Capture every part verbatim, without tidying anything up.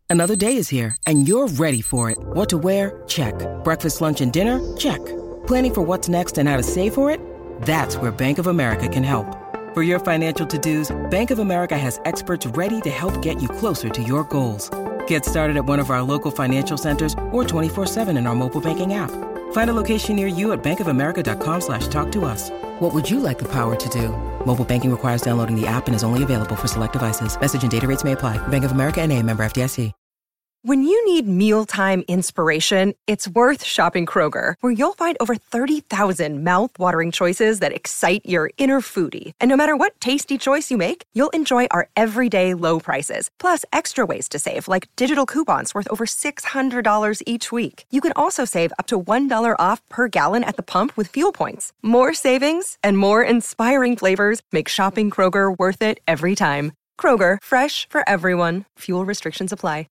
Another day is here, and you're ready for it. What to wear? Check. Breakfast, lunch, and dinner? Check. Planning for what's next and how to save for it? That's where Bank of America can help. For your financial to-dos, Bank of America has experts ready to help get you closer to your goals. Get started at one of our local financial centers or twenty-four seven in our mobile banking app. Find a location near you at bankofamerica.com slash talk to us. What would you like the power to do? Mobile banking requires downloading the app and is only available for select devices. Message and data rates may apply. Bank of America N A, member F D I C. When you need mealtime inspiration, it's worth shopping Kroger, where you'll find over thirty thousand mouth-watering choices that excite your inner foodie. And no matter what tasty choice you make, you'll enjoy our everyday low prices, plus extra ways to save, like digital coupons worth over six hundred dollars each week. You can also save up to one dollar off per gallon at the pump with fuel points. More savings and more inspiring flavors make shopping Kroger worth it every time. Kroger, fresh for everyone. Fuel restrictions apply.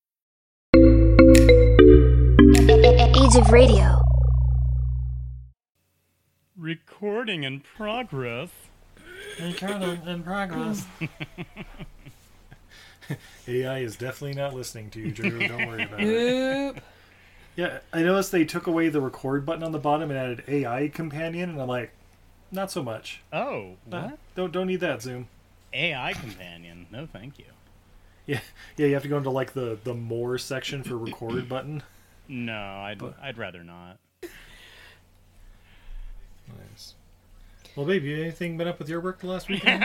Age of Radio. Recording in progress. Recording in progress. A I is definitely not listening to you, Drew. Don't worry about it. Yeah, I noticed they took away the record button on the bottom and added A I companion, and I'm like, not so much. Oh, what? Uh, don't don't need that, Zoom. A I companion? No, thank you. Yeah, yeah. You have to go into like the the more section for record button. No, I'd But- I'd rather not. Nice. Well, baby, anything been up with your work the last weekend?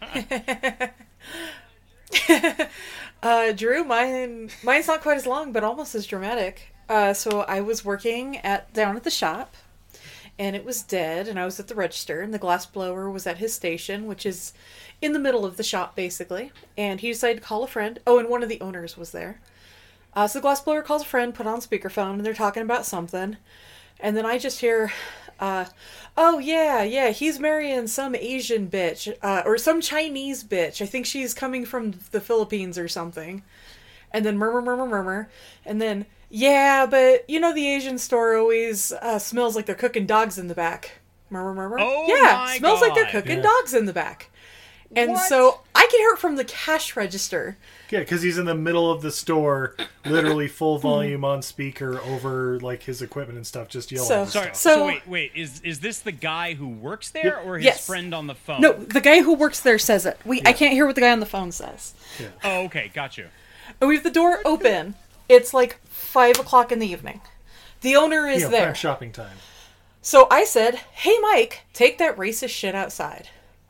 uh, Drew, mine mine's not quite as long, but almost as dramatic. Uh, so I was working at down at the shop, and it was dead, and I was at the register, and the glass blower was at his station, which is in the middle of the shop, basically. And he decided to call a friend. Oh, and one of the owners was there. Uh, so the glass blower calls a friend, put on speakerphone, and they're talking about something. And then I just hear, uh, oh, yeah, yeah, he's marrying some Asian bitch, uh, or some Chinese bitch. I think she's coming from the Philippines or something. And then murmur, murmur, murmur. And then, yeah, but, you know, the Asian store always uh, smells like they're cooking dogs in the back. Murmur, murmur. Oh, yeah, my smells God. like they're cooking Yeah. dogs in the back. And What? so I can hear it from the cash register. Yeah, because he's in the middle of the store, literally full volume on speaker over like his equipment and stuff, just yelling. So- and Sorry. stuff. So, So- wait, wait. Is is this the guy who works there, or his Yes. friend on the phone? No, the guy who works there says it. We I can't hear what the guy on the phone says. Oh, okay, got you. And we have the door open. It's like five o'clock in the evening. The owner is you know, there. prime shopping time. So I said, "Hey, Mike, take that racist shit outside."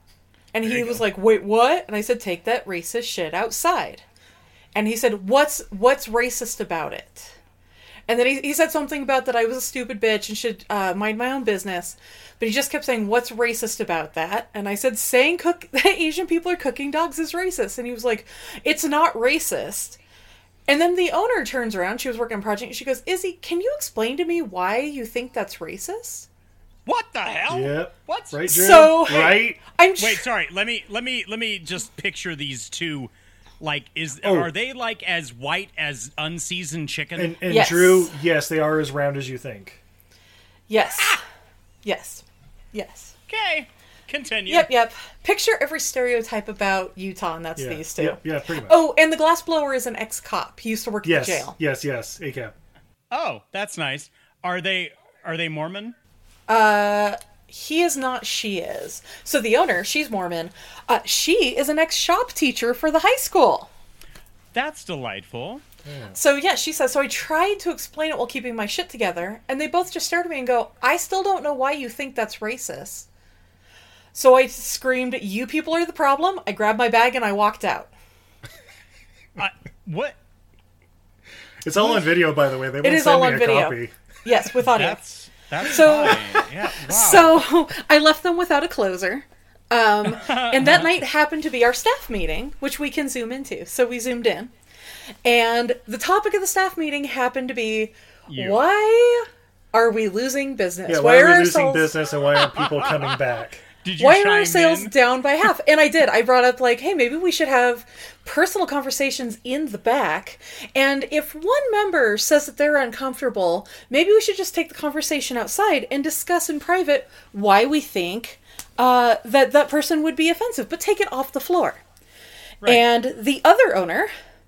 And he you was go. like, "Wait, what?" And I said, "Take that racist shit outside." And he said, "What's what's racist about it?" And then he, he said something about that I was a stupid bitch and should uh, mind my own business. But he just kept saying, "What's racist about that?" And I said, "Saying cook that Asian people are cooking dogs is racist." And he was like, "It's not racist." And then the owner turns around. She was working on a project. And she goes, "Izzy, can you explain to me why you think that's racist?" What the hell? Yep. What? Right, Drew? So- right? I'm Wait, sorry. Let me let me let me just picture these two. Like, is Oh. are they like as white as unseasoned chicken? And, and Yes. Drew, yes, they are as round as you think. Yes. Yes. Yes. Okay, continue. Yep, yep. Picture every stereotype about Utah, and that's Yeah, these two. yeah, yeah, pretty much. Oh, and the glassblower is an ex-cop. He used to work yes, at the jail. yes, yes, A C A P. Oh, that's nice. Are they are they Mormon? Uh, he is not, she is. So the owner, she's Mormon. Uh, she is an ex-shop teacher for the high school. That's delightful. So yeah, she says, so I tried to explain it while keeping my shit together, and they both just stared at me and go, I still don't know why you think that's racist. So I screamed, you people are the problem. I grabbed my bag and I walked out. Uh, what? It's all on video, by the way. They won't It is send all me on a video. copy. Yes, with audio. That's that's So- fine. Yeah. Wow. So I left them without a closer. Um, and that night happened to be our staff meeting, which we can zoom into. So we zoomed in. And the topic of the staff meeting happened to be, You. why are we losing business? Yeah, why are we our losing sales- business and why aren't people coming back? Did you Why are chime our sales in? down by half? And I did. I brought up like, hey, maybe we should have personal conversations in the back. And if one member says that they're uncomfortable, maybe we should just take the conversation outside and discuss in private why we think uh, that that person would be offensive, but take it off the floor. Right. And the other owner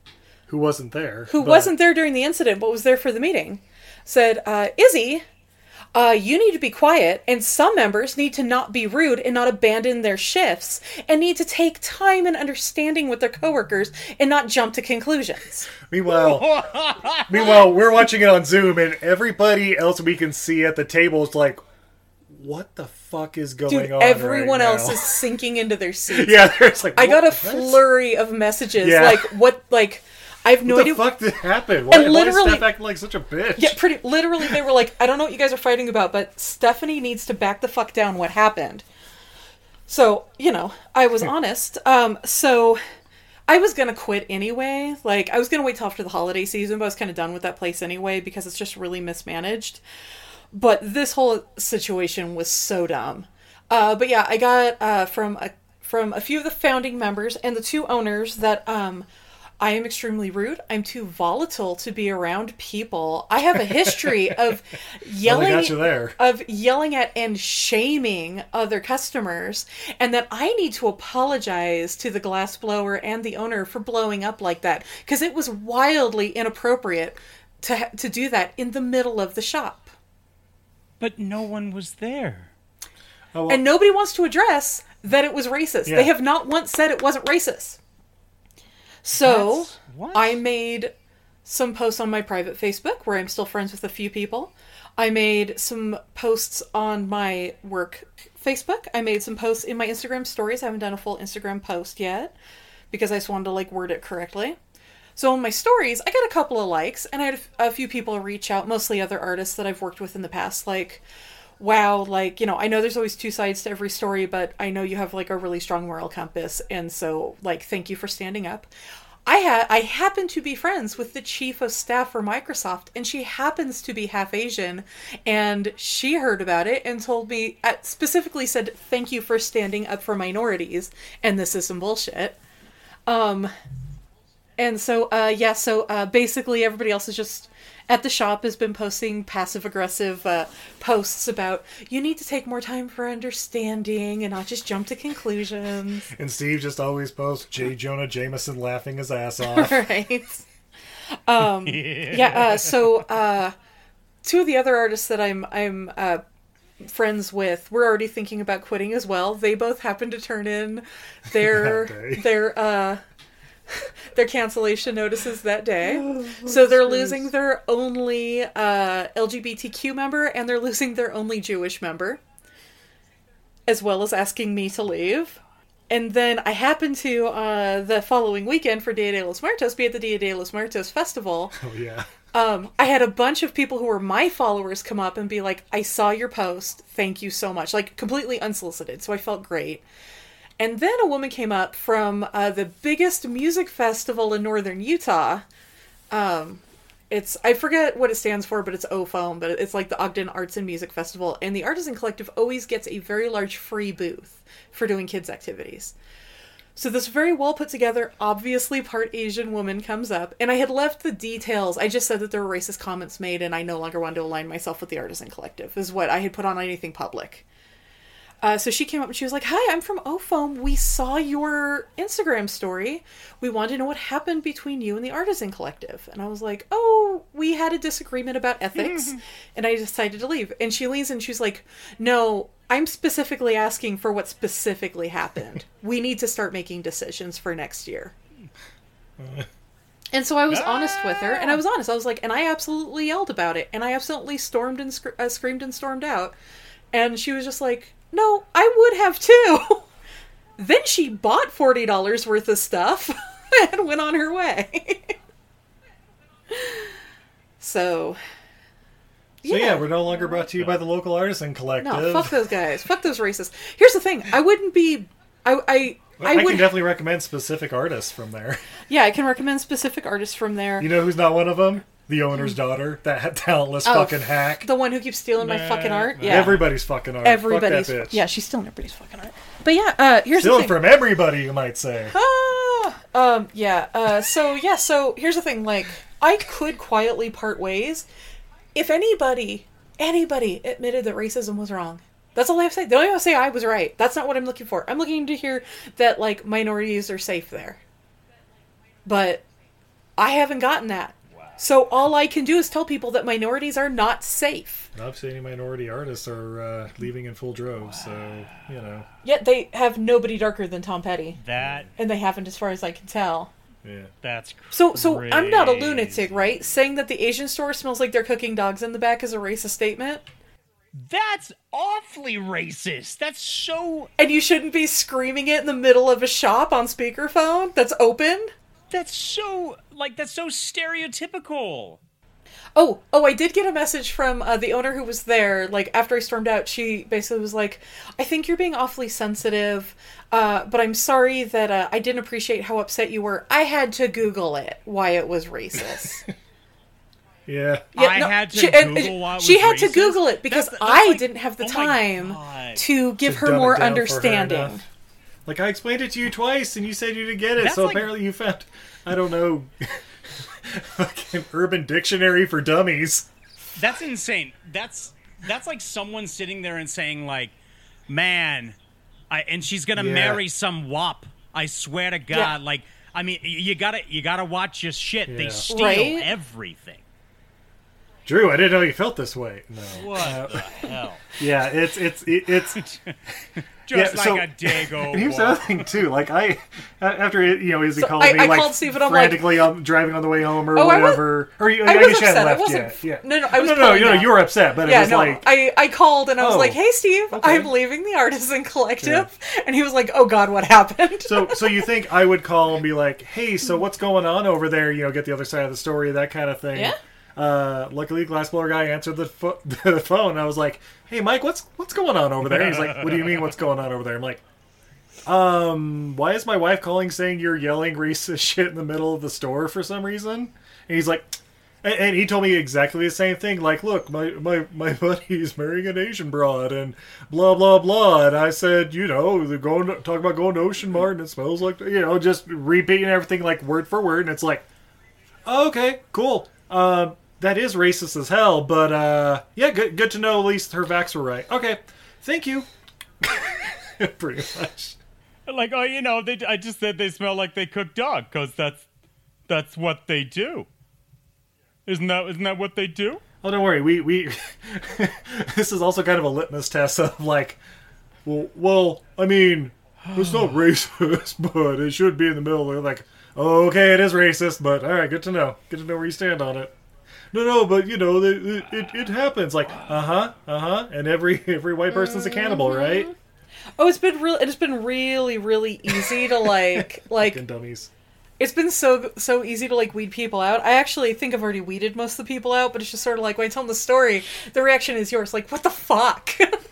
who wasn't there. who but... wasn't there during the incident, but was there for the meeting, said, uh, Izzy, uh, you need to be quiet, and some members need to not be rude and not abandon their shifts, and need to take time and understanding with their coworkers and not jump to conclusions. Meanwhile, meanwhile, we're watching it on Zoom, and everybody else we can see at the table is like, what the fuck is going Dude, on everyone right else now? is sinking into their seats. Yeah, there's like, I got a what? flurry of messages, Yeah. like, what, like, I have no What idea. the fuck did happen? Why, And why is literally- Steph acting like such a bitch? Yeah, pretty literally they were like, I don't know what you guys are fighting about, but Stephanie needs to back the fuck down what happened. So, you know, I was honest. Um, so I was gonna quit anyway. Like, I was gonna wait till after the holiday season, but I was kind of done with that place anyway because it's just really mismanaged. But this whole situation was so dumb. Uh, but yeah, I got uh, from a from a few of the founding members and the two owners that um, I am extremely rude. I'm too volatile to be around people. I have a history of yelling got you there. of yelling at and shaming other customers, and that I need to apologize to the glass blower and the owner for blowing up like that because it was wildly inappropriate to ha- to do that in the middle of the shop. But no one was there. Oh, well, And nobody wants to address that it was racist. Yeah. They have not once said it wasn't racist. So, That's- what? I made some posts on my private Facebook where I'm still friends with a few people. I made some posts on my work Facebook. I made some posts in my Instagram stories. I haven't done a full Instagram post yet because I just wanted to like word it correctly. So on my stories, I got a couple of likes, and I had a, a few people reach out, mostly other artists that I've worked with in the past, like, wow, like, you know, I know there's always two sides to every story, but I know you have, like, a really strong moral compass, and so, like, thank you for standing up. I had I happen to be friends with the chief of staff for Microsoft, and she happens to be half Asian, and she heard about it and told me, uh, specifically said, thank you for standing up for minorities, and this is some bullshit. Um... And so, uh, yeah, so uh, basically everybody else is just at the shop has been posting passive-aggressive uh, posts about, you need to take more time for understanding and not just jump to conclusions. and Steve just always posts J. Jonah Jameson laughing his ass off. Right? Um, yeah, uh, so uh, two of the other artists that I'm I'm uh, friends with, we're already thinking about quitting as well. They both happen to turn in their, That day. their, uh... their cancellation notices that day. Oh, so they're losing their only uh, L G B T Q member, and they're losing their only Jewish member, as well as asking me to leave. And then I happened to, uh, the following weekend for Dia de los Muertos, be at the Dia de los Muertos festival. Oh, yeah. Um, I had a bunch of people who were my followers come up and be like, I saw your post, thank you so much. Like, completely unsolicited, so I felt great. And then a woman came up from uh, the biggest music festival in northern Utah. Um, it's I forget what it stands for, but it's O F O M, but it's like the Ogden Arts and Music Festival. And the Artisan Collective always gets a very large free booth for doing kids' activities. So this very well put together, obviously part Asian woman comes up. And I had left the details. I just said that there were racist comments made, and I no longer wanted to align myself with the Artisan Collective, is what I had put on anything public. Uh, so she came up and she was like, hi, I'm from O F O M. We saw your Instagram story. We wanted to know what happened between you and the Artisan Collective. And I was like, oh, we had a disagreement about ethics, and I decided to leave. And she leans in and she's like, no, I'm specifically asking for what specifically happened. We need to start making decisions for next year. And so I was honest with her, and I was honest. I was like, and I absolutely yelled about it, and I absolutely stormed and sc- uh, screamed and stormed out. And she was just like, no, I would have too. Then she bought forty dollars worth of stuff and went on her way. So, So yeah, we're no longer brought to you by the local Artisan Collective. no, fuck those guys. Fuck those racists. Here's the thing. I wouldn't be... I, I, I, I can would... definitely recommend specific artists from there. Yeah, I can recommend specific artists from there. You know who's not one of them? The owner's daughter. That talentless Oh, fucking hack. The one who keeps stealing my fucking art? Yeah. Everybody's fucking art. Everybody's... Fuck that bitch. Yeah, she's stealing everybody's fucking art. But yeah, uh, here's Stealing the thing. from everybody, you might say. Ah, um, yeah, uh, so, yeah, so, here's the thing, like, I could quietly part ways if anybody, anybody admitted that racism was wrong. That's all I have to say. They don't even say I was right. That's not what I'm looking for. I'm looking to hear that, like, minorities are safe there. But I haven't gotten that. Wow. So all I can do is tell people that minorities are not safe. Obviously, any minority artists are uh, leaving in full droves, wow. so, you know. Yet they have nobody darker than Tom Petty. That... And they haven't, as far as I can tell. Yeah. That's crazy. So, so I'm not a lunatic, right? Saying that the Asian store smells like they're cooking dogs in the back is a racist statement? That's awfully racist. That's so... And you shouldn't be screaming it in the middle of a shop on speakerphone that's open? That's so, like, that's so stereotypical. Oh, oh, I did get a message from uh, the owner who was there, like, after I stormed out. She basically was like, I think you're being awfully sensitive, uh, but I'm sorry that uh, I didn't appreciate how upset you were. I had to Google it, why it was racist. Yeah. yeah I no, had to she, Google why it was She had racist? to Google it because that's, that's I like, didn't have the oh time to give Just her more it down understanding. For her like, I explained it to you twice and you said you didn't get it, That's so like... apparently you found, I don't know, fucking Urban Dictionary for Dummies. That's insane. That's that's like someone sitting there and saying, like, man, I, and she's gonna yeah. marry some wop. I swear to God. Yeah. Like, I mean, you gotta you gotta watch your shit. Yeah. They steal Right? everything. Drew, I didn't know you felt this way. No. What Uh, the hell? Yeah, it's it's it, it's Just yeah, like so, a dago. And here's the other thing too. Like I, after you know, Izzy So called I- me I like called Stephen, I'm frantically um, driving on the way home or Oh, I was- whatever. or you, I I was guess you hadn't upset. I left wasn't- yet. Yeah. no, no, I was no, no, calling no, that. you were upset, but Yeah, it was no, like I, I called and I was Oh, like, hey, Steve, okay. I'm leaving the Artisan Collective. And he was like, oh, God, what happened? so. So you think I would call and be like, hey, so what's going on over there? You know, get the other side of the story, that kind of thing. Yeah. Uh, luckily, Glassblower guy answered the, fo- the phone. I was like, "Hey, Mike, what's what's going on over there?" He's like, "What do you mean, what's going on over there?" I'm like, "Um, why is my wife calling saying you're yelling racist shit in the middle of the store for some reason?" And he's like, and, and he told me exactly the same thing. Like, look, my my my buddy's marrying an Asian broad, and blah blah blah. And I said, you know, they're going to, talking about going to Ocean Mart, and it smells like, you know, just repeating everything like word for word. And it's like, oh, okay, cool. Um. That is racist as hell, but uh, yeah, good good to know at least her facts were right. Okay, thank you. Pretty much. Like, oh, you know, they. I just said they smell like they cook dog because that's that's what they do. Isn't that isn't that what they do? Oh, don't worry. We we. This is also kind of a litmus test of like, well, well, I mean, it's not racist, but it should be in the middle. They're like, oh, okay, it is racist, but all right, good to know. Good to know where you stand on it. No, no, but you know, it it, it happens. Like, uh huh, uh huh, and every every white person's a cannibal, right? Oh, it's been real. It's been really, really easy to like, like. Fucking dummies. It's been so so easy to like weed people out. I actually think I've already weeded most of the people out, but it's just sort of like when I tell them the story, the reaction is yours. Like, what the fuck?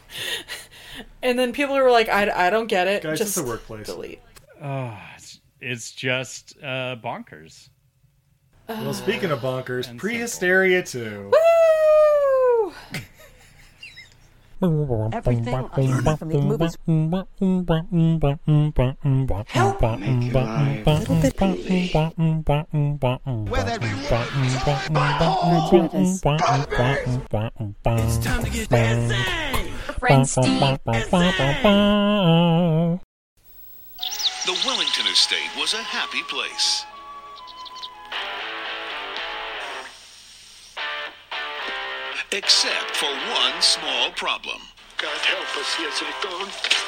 And then people are like, I, I don't get it. Guys, just it's a workplace. Delete. Oh, it's, it's just uh, bonkers. Well, speaking of bonkers, And Prehysteria two. Woo! Everything I heard from these movies. Help make life a little bit Where that It's time to get dancing. Friend Steve. The Wellington estate was a happy place. Except for one small problem. God help us, yes, it's gone.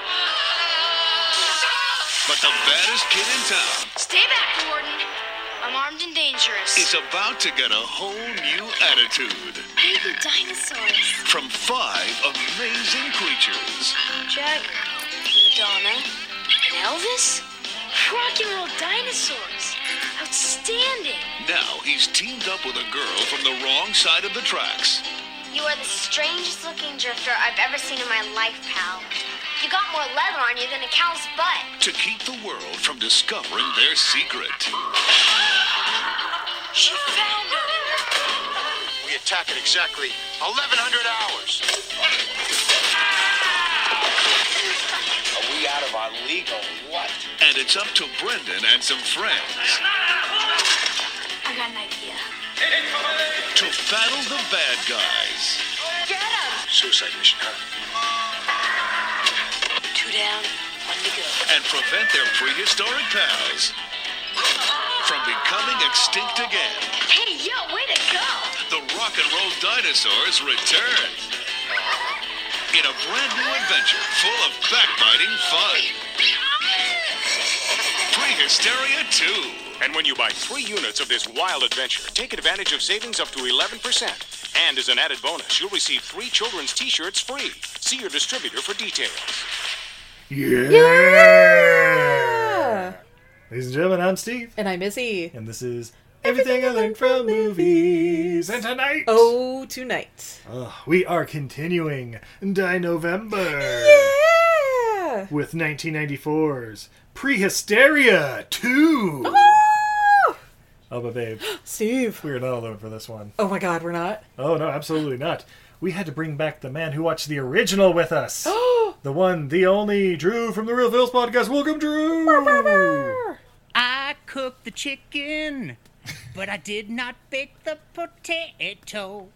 But the baddest kid in town Stay back, Warden. I'm armed and dangerous. is about to get a whole new attitude Baby dinosaurs. from five amazing creatures. Jack, Madonna, and Elvis? Rock and roll dinosaurs. Outstanding. Now he's teamed up with a girl from the wrong side of the tracks. You are the strangest looking drifter I've ever seen in my life, pal. You got more leather on you than a cow's butt. To keep the world from discovering their secret. She found her. We attack at exactly eleven hundred hours. Are we out of our league or what? And it's up to Brendan and some friends I got an idea. to battle the bad guys. Get him! Suicide mission, huh? Two down, one to go. And prevent their prehistoric pals from becoming extinct again. Hey, yo, way to go! The rock and roll dinosaurs return. In a brand new adventure full of backbiting fun. Prehysteria two. And when you buy three units of this wild adventure, take advantage of savings up to eleven percent. And as an added bonus, you'll receive three children's t-shirts free. See your distributor for details. Yeah! Yeah! Ladies and gentlemen, I'm Steve. And I'm Izzy. And this is Everything I Learned from Movies. And tonight... Oh, tonight. Uh, we are continuing Dinovember. Yeah! With nineteen ninety-four's Prehysteria two. Oh! Oh, but babe. Steve. We are not alone for this one. Oh my god, we're not? Oh, no, absolutely not. We had to bring back the man who watched the original with us. The one, the only, Drew from the Real Phil's Podcast. Welcome, Drew! I cooked the chicken, but I did not bake the potato.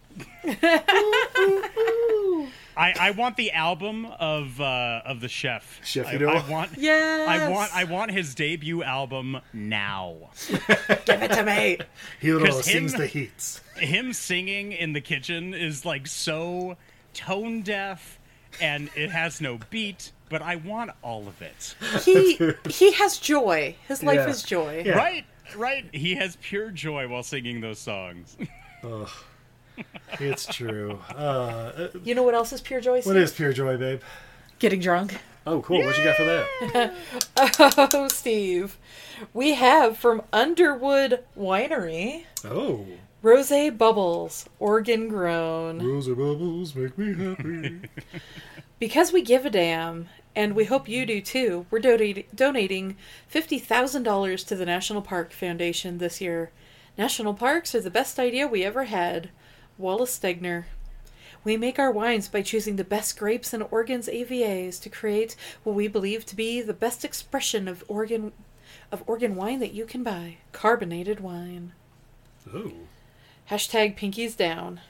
I, I want the album of uh, of the chef. Chef I, Udo? I want Yes! I want I want his debut album now. Give it to me! Hiro 'Cause sings him- the heats. Him singing in the kitchen is like so tone deaf, and it has no beat. But I want all of it. He he has joy. His life Yeah. is joy. Yeah. Right, right. He has pure joy while singing those songs. Ugh. It's true. Uh, You know what else is pure joy, Steve? what is pure joy, babe? Getting drunk. Oh, cool. What you got for that? Oh, Steve. We have from Underwood Winery, Oh. Rosé Bubbles, Oregon grown. Rosy bubbles make me happy. Because we give a damn, and we hope you do too, we're donati- donating fifty thousand dollars to the National Park Foundation this year. National parks are the best idea we ever had. Wallace Stegner. We make our wines by choosing the best grapes in Oregon's A V As to create what we believe to be the best expression of Oregon of Oregon wine that you can buy. Carbonated wine. Ooh. Hashtag Pinkies down.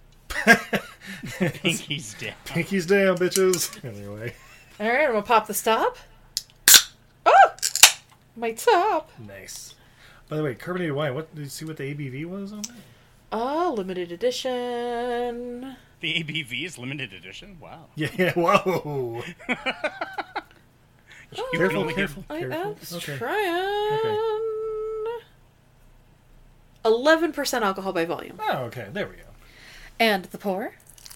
Pinky's down. Pinkies down, bitches. Anyway. Alright, I'm gonna pop the stop. Oh! My top. Nice. By the way, carbonated wine, what did you see what the A B V was on that? Oh, limited edition. The A B V is limited edition. Wow. Yeah, yeah, whoa. You Careful, can only careful. I Careful. was Okay. trying. eleven percent alcohol by volume. Oh, okay. There we go. And the pour.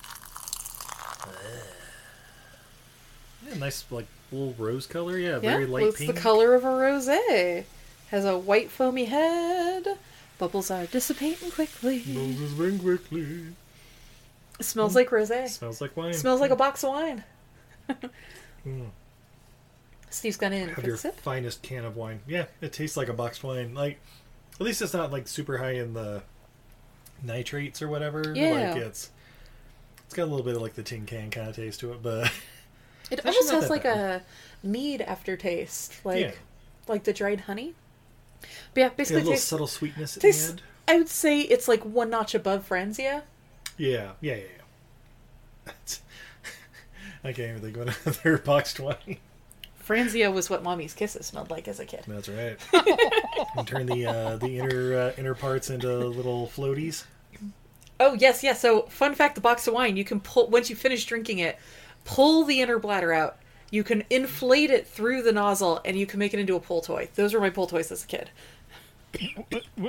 Yeah, nice, like, little rose color. Yeah, Yeah, very light well, it's pink. the color of a rosé. Has a white foamy head. Bubbles are dissipating quickly. Roses bring quickly. It smells like rosé. Smells like wine. Smells like a box of wine. Mm. Steve's gone in Have for your a sip. finest can of wine. Yeah, it tastes like a boxed wine. Like, at least it's not like super high in the nitrates or whatever. Yeah. Like it's, it's got a little bit of like the tin can kind of taste to it, but It actually almost not has that like bad. a mead aftertaste, like Yeah. like the dried honey. But yeah, yeah, a basically little tastes, subtle sweetness at tastes. the end. I would say it's like one notch above Franzia. Yeah, yeah, yeah, yeah. That's- I can't even think of another boxed wine. Franzia was what Mommy's Kisses smelled like as a kid. That's right. And turn the uh, the inner uh, inner parts into little floaties. Oh yes, yes. So fun fact: the box of wine, you can pull once you finish drinking it, pull the inner bladder out. You can inflate it through the nozzle, and you can make it into a pull toy. Those were my pull toys as a kid. What, what?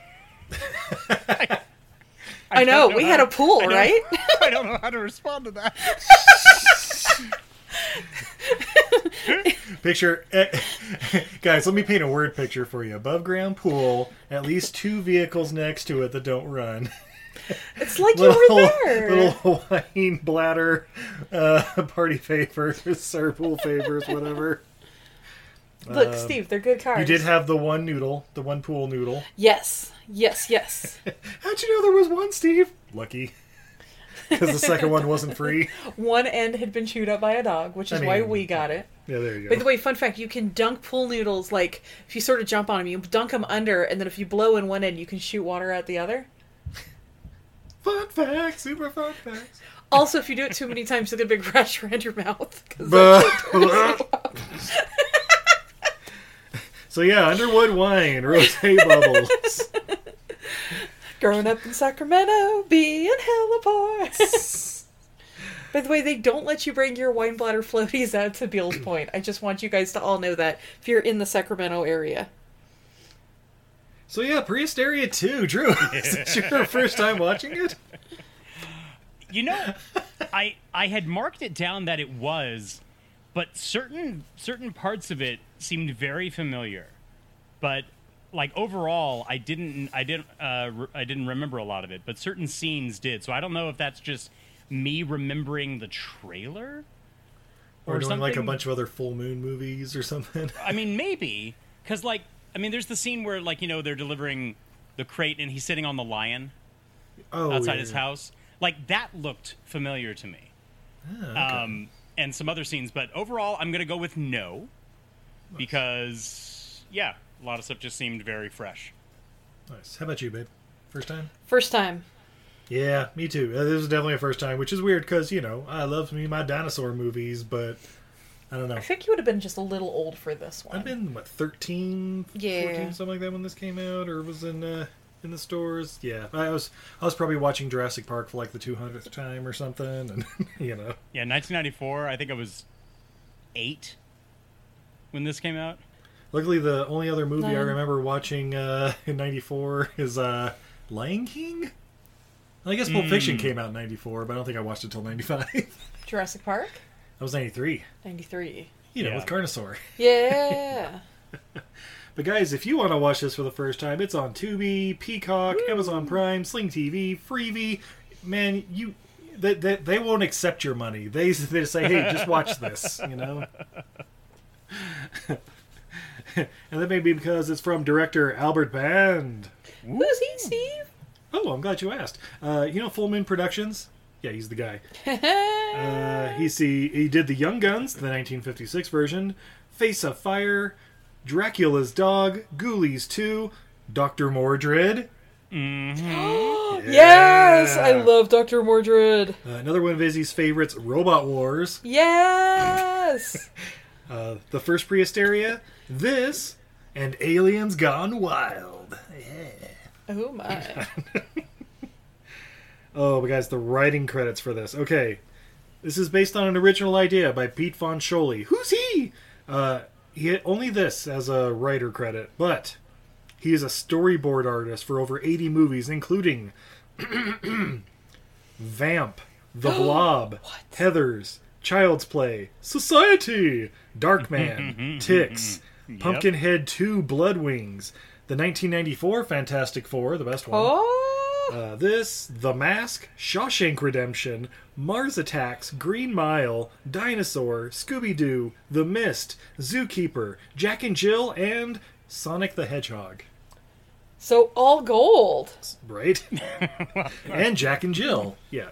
I, I know, know we how- had a pool, I don't- right? I don't know how to respond to that. Picture, eh, guys. Let me paint a word picture for you. Above ground pool, at least two vehicles next to it that don't run. It's like little, you were there. Little Hawaiian bladder, uh, party favors, or pool favors, whatever. Look, Um, Steve, they're good cards. You did have the one noodle, the one pool noodle. Yes, yes, yes. How'd you know there was one, Steve? Lucky. Because the second one wasn't free. One end had been chewed up by a dog, which is I why mean, we got it. Yeah, there you go. By the way, fun fact, you can dunk pool noodles, like, if you sort of jump on them, you dunk them under, and then if you blow in one end, you can shoot water out the other. Fun fact, super fun facts. Also, if you do it too many times, you'll get a big rash around your mouth. 'cause Bah. that's what turns you up. So yeah, Underwood wine, rosé bubbles. Growing up in Sacramento, being hella poor. By the way, they don't let you bring your wine bladder floaties out to Beals Point. I just want you guys to all know that if you're in the Sacramento area. So yeah, Pre-Hysteria two, Drew. Is this your first time watching it? You know, I I had marked it down that it was, but certain certain parts of it seemed very familiar. But like overall, I didn't I didn't uh, re- I didn't remember a lot of it, but certain scenes did. So I don't know if that's just me remembering the trailer or, or doing something. like a bunch of other full moon movies or something. I mean, maybe because like I mean, there's the scene where like you know they're delivering the crate and he's sitting on the lion oh, outside yeah, his yeah. house. Like that looked familiar to me. Ah, okay. Um, and some other scenes, but overall, I'm gonna go with no nice. because yeah, a lot of stuff just seemed very fresh. Nice. How about you, babe? First time? First time. Yeah, me too. Uh, This is definitely a first time, which is weird because, you know, I love me my dinosaur movies, but I don't know. I think you would have been just a little old for this one. I've been, what, thirteen, Yeah. fourteen, something like that when this came out, or was in uh, in the stores. Yeah, I was I was probably watching Jurassic Park for like the two hundredth time or something, and, you know. Yeah, nineteen ninety-four, I think I was eight when this came out. Luckily, the only other movie Nine. I remember watching uh, in ninety-four is uh, Lion King? I guess Pulp Mm. Fiction came out in ninety-four, but I don't think I watched it till ninety-five. Jurassic Park? That was ninety-three. ninety-three. You know, Yeah. with Carnosaur. Yeah. But guys, if you want to watch this for the first time, it's on Tubi, Peacock, Woo. Amazon Prime, Sling T V, Freevee. Man, you they, they, they won't accept your money. They, they say, hey, just watch this, you know? And that may be because it's from director Albert Band. Who's he, Steve? Oh, I'm glad you asked. Uh, you know Full Moon Productions? Yeah, he's the guy. uh, he's the, he did The Young Guns, the nineteen fifty-six version, Face of Fire, Dracula's Dog, Ghoulies two, Doctor Mordred. Mm-hmm. Yes! I love Doctor Mordred. Uh, another one of Izzy's favorites, Robot Wars. Yes! Uh, the first Pre-Hysteria, this, and Aliens Gone Wild. Yeah. Oh my. Oh, but guys, the writing credits for this. Okay, this is based on an original idea by Pete Von Scholey. Who's he? Uh, he had only this as a writer credit, but he is a storyboard artist for over eighty movies, including Vamp, The Blob, Heathers, Child's Play, Society, Darkman, Ticks, Yep. Pumpkinhead two, Blood Wings, the nineteen ninety-four Fantastic Four, the best one. Oh! Uh, this, The Mask, Shawshank Redemption, Mars Attacks, Green Mile, Dinosaur, Scooby-Doo, The Mist, Zookeeper, Jack and Jill, and Sonic the Hedgehog. So all gold. Right? And Jack and Jill. Yeah.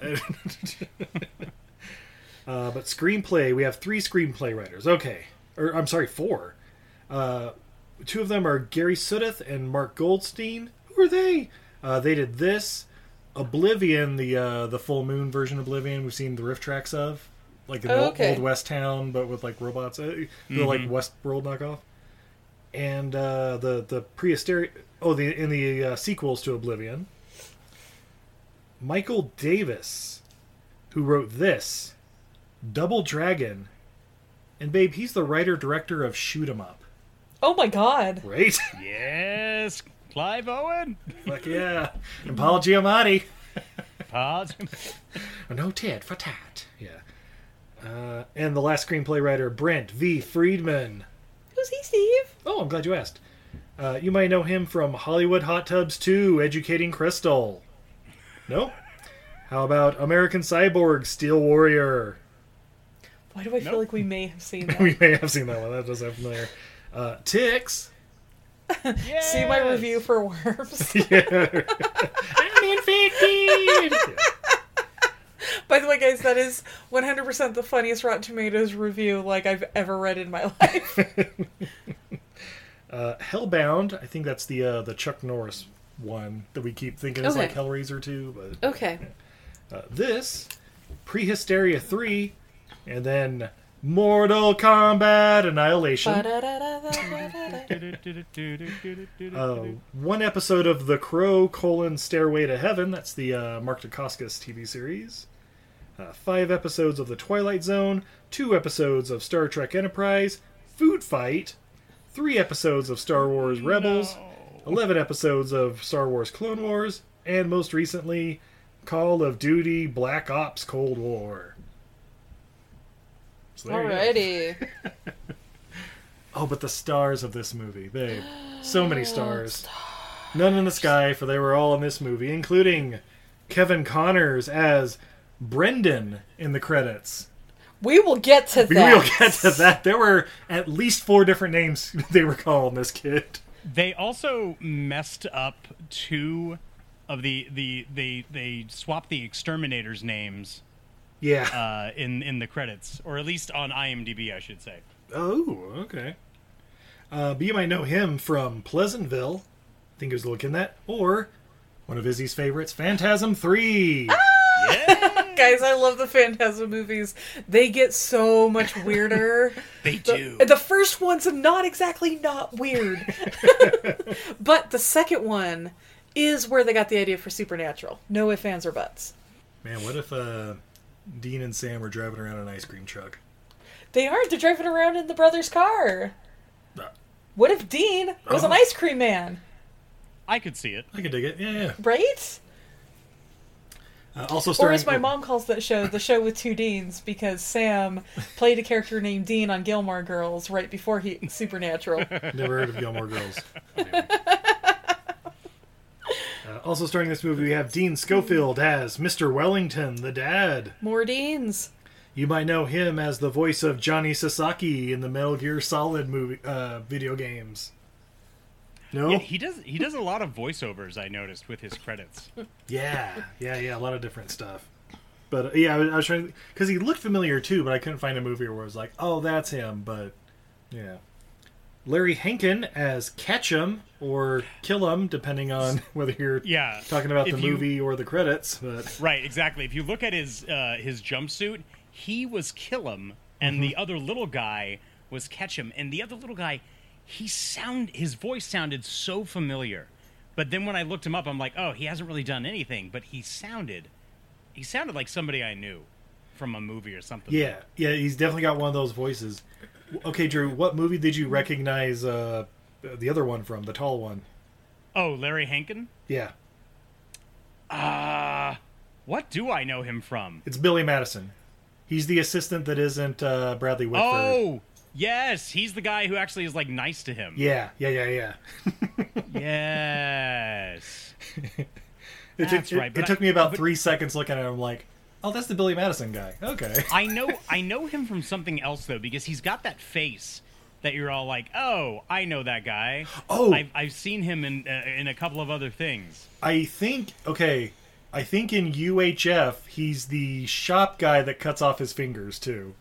uh, but screenplay, we have three screenplay writers. Okay. Or, I'm sorry, four. Uh, two of them are Gary Sudduth and Mark Goldstein. Who are they? Uh, they did this, Oblivion, the uh, the full moon version of Oblivion. We've seen the riff tracks of, like an Oh, old, okay. old West Town, but with like robots. Uh, Mm-hmm. The like Westworld knockoff. And uh, the the Pre-Hysteria. Oh, the in the uh, sequels to Oblivion. Michael Davis, who wrote this, Double Dragon, and babe, he's the writer director of Shoot 'Em Up. Oh my god. Right? Yes, Clive Owen. Fuck yeah. And Paul Giamatti. Paul. No tit for tat. Yeah. Uh, and the last screenplay writer, Brent V. Friedman. Who's he, Steve? Oh, I'm glad you asked. Uh, you might know him from Hollywood Hot Tubs two, Educating Crystal. Nope. How about American Cyborg, Steel Warrior? Why do I feel Nope. like we may have seen that? We may have seen that one. That does sound familiar. Uh, Ticks. See my review for Worms. Yeah. I'm infected. Yeah. By the way, guys, that is one hundred percent the funniest Rotten Tomatoes review like I've ever read in my life. uh, Hellbound. I think that's the uh, the Chuck Norris one that we keep thinking is Okay. like Hellraiser two. But Okay. uh, this, Pre-Hysteria three, and then Mortal Kombat Annihilation. Uh, one episode of The Crow, colon, Stairway to Heaven. That's the uh, Mark Dacascos T V series. Uh, five episodes of The Twilight Zone. Two episodes of Star Trek Enterprise. Food Fight. Three episodes of Star Wars Rebels. No. Eleven episodes of Star Wars Clone Wars. And most recently, Call of Duty Black Ops Cold War. So Alrighty. Oh, but the stars of this movie, babe. So many stars. None in the sky, for they were all in this movie, including Kevin Connors as Brendan in the credits. We will get to that. We will get to that. There were at least four different names they were calling this kid. They also messed up two of the the they they swapped the exterminators' names. Yeah. Uh, in in the credits, or at least on IMDb, I should say. Oh, okay. Uh, but you might know him from Pleasantville. I think he was looking at that. Or one of Izzy's favorites, Phantasm three. Ah! Yeah. Guys, I love the Phantasm movies. They get so much weirder. They do. The, the first one's not exactly not weird. But the second one is where they got the idea for Supernatural. No ifs, ands, or buts. Man, what if uh, Dean and Sam were driving around in an ice cream truck? They aren't. They're driving around in the brother's car. Uh, what if Dean was oh. an ice cream man? I could see it. I could dig it. Yeah, yeah. Right? Uh, also starring... Or as my mom calls that show, the show with two Deans, because Sam played a character named Dean on Gilmore Girls right before he Supernatural. Never heard of Gilmore Girls. uh, also starring this movie, we have Dean Schofield as Mister Wellington, the dad. More Deans. You might know him as the voice of Johnny Sasaki in the Metal Gear Solid movie uh, video games. No? Yeah, he does he does a lot of voiceovers, I noticed, with his credits. Yeah, yeah, yeah, a lot of different stuff. But, uh, yeah, I was, I was trying... Because he looked familiar, too, but I couldn't find a movie where I was like, oh, that's him, but, yeah. Larry Hankin as Ketchum, or Killum, depending on whether you're yeah, talking about the you, movie or the credits. But right, exactly. If you look at his uh, his jumpsuit, he was Killum, and mm-hmm. the other little guy was Ketchum, and the other little guy... He sound his voice sounded so familiar, but then when I looked him up, I'm like, oh, he hasn't really done anything. But he sounded, he sounded like somebody I knew from a movie or something. Yeah, yeah, he's definitely got one of those voices. Okay, Drew, what movie did you recognize uh, the other one from, the tall one? Oh, Larry Hankin? Yeah. Uh, what do I know him from? It's Billy Madison. He's the assistant that isn't uh, Bradley Whitford. Oh. Yes, he's the guy who actually is, like, nice to him. Yeah, yeah, yeah, yeah. Yes. it That's took, right. It, it took me about but, three seconds looking at him, like, oh, that's the Billy Madison guy. Okay. I know I know him from something else, though, because he's got that face that you're all like, oh, I know that guy. Oh. I've, I've seen him in, uh, in a couple of other things. I think, okay, I think in U H F, he's the shop guy that cuts off his fingers, too.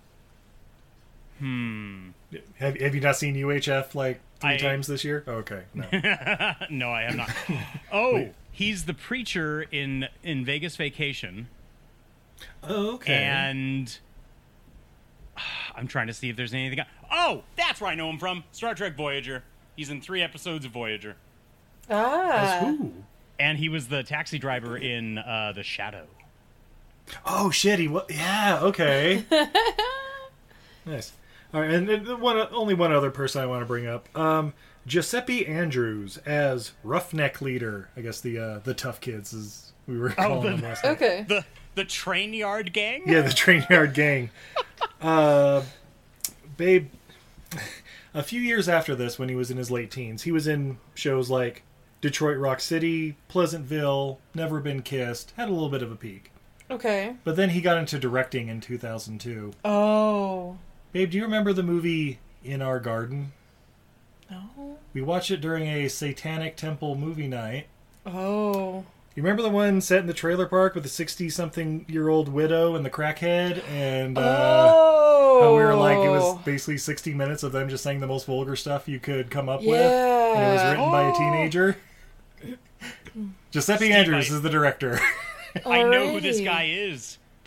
Hmm. Have Have you not seen U H F like three I, times this year? Oh, okay. No. No, I have not. Oh, Wait. He's the preacher in in Vegas Vacation. Oh, okay. And uh, I'm trying to see if there's anything. Oh, that's where I know him from. Star Trek Voyager. He's in three episodes of Voyager. Ah. As who? And he was the taxi driver in uh, The Shadow. Oh shit! He was. Yeah. Okay. Nice. All right, and one, only one other person I want to bring up. Um, Giuseppe Andrews as Roughneck Leader. I guess the uh, the tough kids, as we were calling oh, the, them last night. Okay. The the train yard gang? Yeah, the train yard gang. uh, babe, a few years after this, when he was in his late teens, he was in shows like Detroit Rock City, Pleasantville, Never Been Kissed, had a little bit of a peak. Okay. But then he got into directing in two thousand two. Oh. Babe, do you remember the movie In Our Garden? No. We watched it during a Satanic Temple movie night. Oh. You remember the one set in the trailer park with the sixty-something-year-old widow and the crackhead? And uh, oh. how we were like, it was basically sixty minutes of them just saying the most vulgar stuff you could come up yeah. with. And it was written oh. by a teenager. Giuseppe Steve, Andrews I, is the director. I know who this guy is.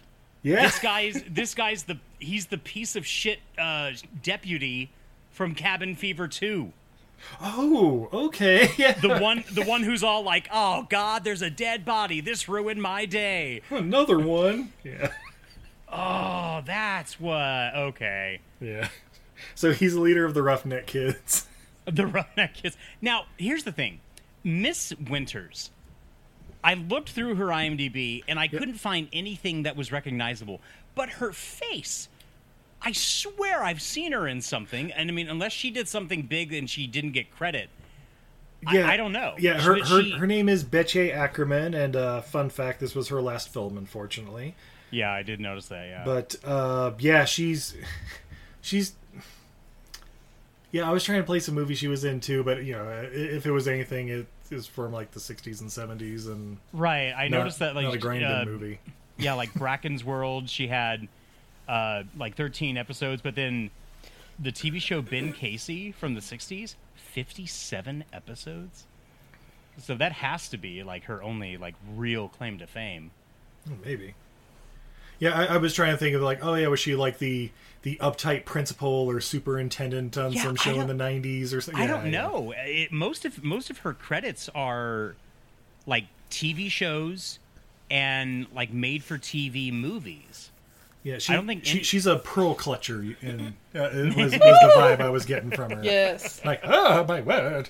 Yeah. This guy's this guy's the he's the piece of shit uh, deputy from Cabin Fever two. Oh, okay. Yeah. The one the one who's all like, "Oh God, there's a dead body. This ruined my day." Another one. Yeah. Oh, that's what. Okay. Yeah. So he's the leader of the Roughneck Kids. The Roughneck Kids. Now, here's the thing. Miss Winters, I looked through her IMDb, and I yep. couldn't find anything that was recognizable. But her face, I swear I've seen her in something. And, I mean, unless she did something big and she didn't get credit, yeah, I, I don't know. Yeah, her her, she, her name is Betche Ackerman, and uh, fun fact, this was her last film, unfortunately. Yeah, I did notice that, yeah. But, uh, yeah, she's... she's... Yeah, I was trying to place a movie she was in, too, but, you know, if it was anything, it is from, like, the sixties and seventies, and... Right, I not, noticed that, like... Not a Grindin uh, movie. Yeah, like, Bracken's World, she had, uh, like, thirteen episodes, but then the T V show Ben Casey from the sixties, fifty-seven episodes? So that has to be, like, her only, like, real claim to fame. Oh, maybe. Yeah, I, I was trying to think of, like, oh, yeah, was she, like, the... the uptight principal or superintendent on yeah, some show in the nineties or something. I yeah, don't yeah. know. It, most of most of her credits are like T V shows and like made-for-T V movies. Yeah, she, I don't think she, any... she's a pearl clutcher, and uh, it was, was the vibe I was getting from her. Yes. Like, oh, my word.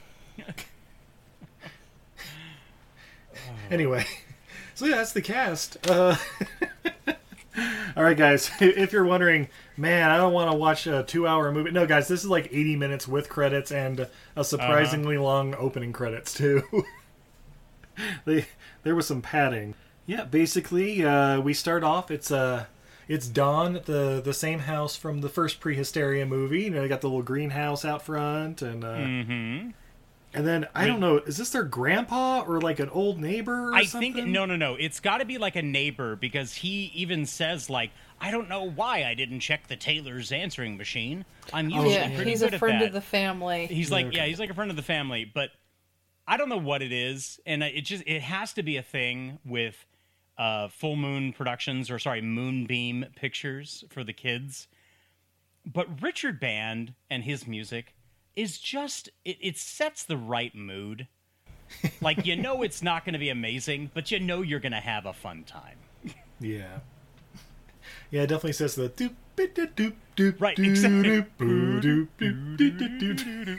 Anyway, so yeah, that's the cast. Uh, all right, guys, if you're wondering, man, I don't want to watch a two-hour movie. No, guys, this is like eighty minutes with credits and a surprisingly uh-huh. long opening credits, too. they, there was some padding. Yeah, basically, uh, we start off, it's uh, it's dawn at the, the same house from the first Prehysteria movie. You know, they got the little greenhouse out front, and uh, mm-hmm. and then, I don't know, is this their grandpa or like an old neighbor or I something? think, no, no, no, it's got to be like a neighbor, because he even says, like, I don't know why I didn't check the Taylor's answering machine. I'm usually yeah, pretty he's good a friend at that. of the family. He's like, okay. yeah, he's like a friend of the family, but I don't know what it is, and it just it has to be a thing with uh, Full Moon Productions, or sorry, Moonbeam Pictures for the kids. But Richard Band and his music is just it, it sets the right mood. Like, you know, it's not going to be amazing, but you know you're going to have a fun time. Yeah. Yeah, it definitely says the doop doop doop doop right, doop exactly. doop doop doop doop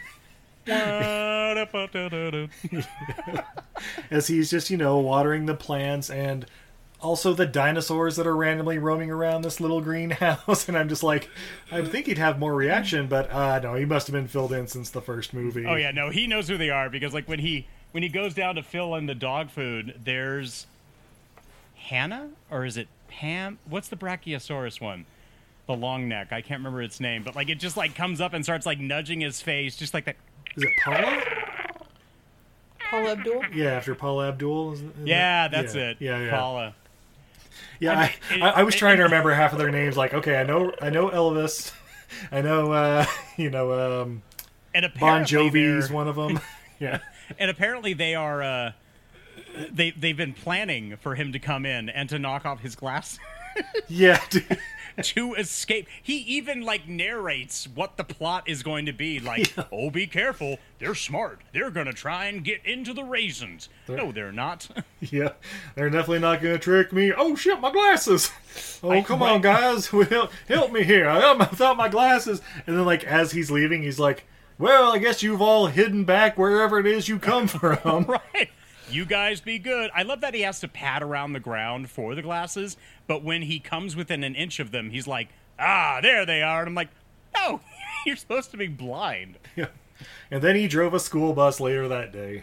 doop doop. As he's just, you know, watering the plants and also the dinosaurs that are randomly roaming around this little greenhouse, and I'm just like, I think he'd have more reaction, but uh no, he must have been filled in since the first movie. Oh yeah, no, he knows who they are, because like when he when he goes down to fill in the dog food, there's Hannah, or is it Pam? What's the Brachiosaurus one? The long neck. I can't remember its name, but like it just like comes up and starts like nudging his face, just like that. Is it Paula? Paula Abdul? Yeah, after Paula Abdul. Is, is yeah, that? that's yeah. it. Yeah, yeah. Paula. Yeah, I, I, mean, I, it, I was it, trying it, to remember half of their names. Like, okay, I know, I know Elvis, I know, uh, you know, um, and Bon Jovi's they're... one of them. Yeah, and apparently they are. Uh, they they've been planning for him to come in and to knock off his glass. Yeah, dude. To escape. He even like narrates what the plot is going to be. Like, yeah. Oh, be careful. They're smart. They're going to try and get into the raisins. They're... No, they're not. Yeah, they're definitely not going to trick me. Oh, shit, my glasses. Oh, I, come right. on, guys. Well, help me here. I am without my glasses. And then, like, as he's leaving, he's like, well, I guess you've all hidden back wherever it is you come from. Right. You guys be good. I love that he has to pad around the ground for the glasses, but when he comes within an inch of them, he's like, ah, there they are. And I'm like, no, you're supposed to be blind. Yeah. And then he drove a school bus later that day.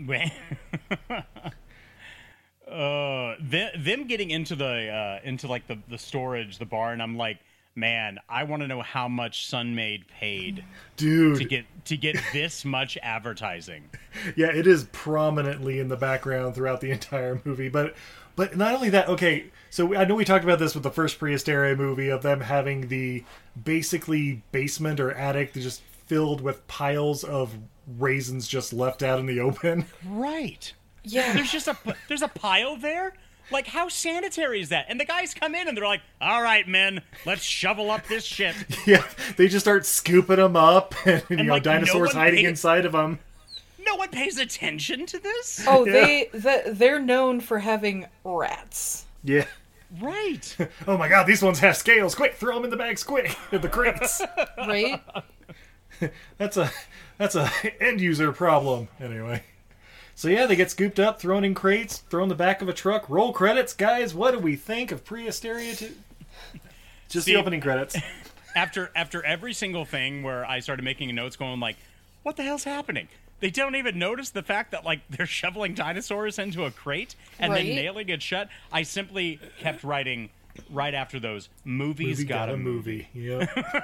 uh, them, them getting into the, uh, into like the, the storage, the barn, I'm like, man, I want to know how much Sunmaid paid, dude, to get to get this much advertising. Yeah, it is prominently in the background throughout the entire movie. But, but not only that. Okay, so I know we talked about this with the first Prehysteria movie of them having the basically basement or attic just filled with piles of raisins just left out in the open. Right. Yeah. There's just a there's a pile there. Like, how sanitary is that? And the guys come in and they're like, all right, men, let's shovel up this shit. Yeah, they just start scooping them up, and, you And, know, like, no dinosaurs one hiding paid- inside of them. No one pays attention to this. Oh, they the, they're known for having rats. Yeah. Right. Oh my god, these ones have scales. Quick, throw them in the bags, quick. In the crates. Right? That's a that's a end user problem. Anyway. So yeah, they get scooped up, thrown in crates, thrown in the back of a truck. Roll credits, guys. What do we think of Prehysteria two? Just See, the opening credits. After after every single thing where I started making notes going like, what the hell's happening? They don't even notice the fact that like they're shoveling dinosaurs into a crate and Right. then nailing it shut. I simply kept writing right after those, movies Movie got, a movie. Yep.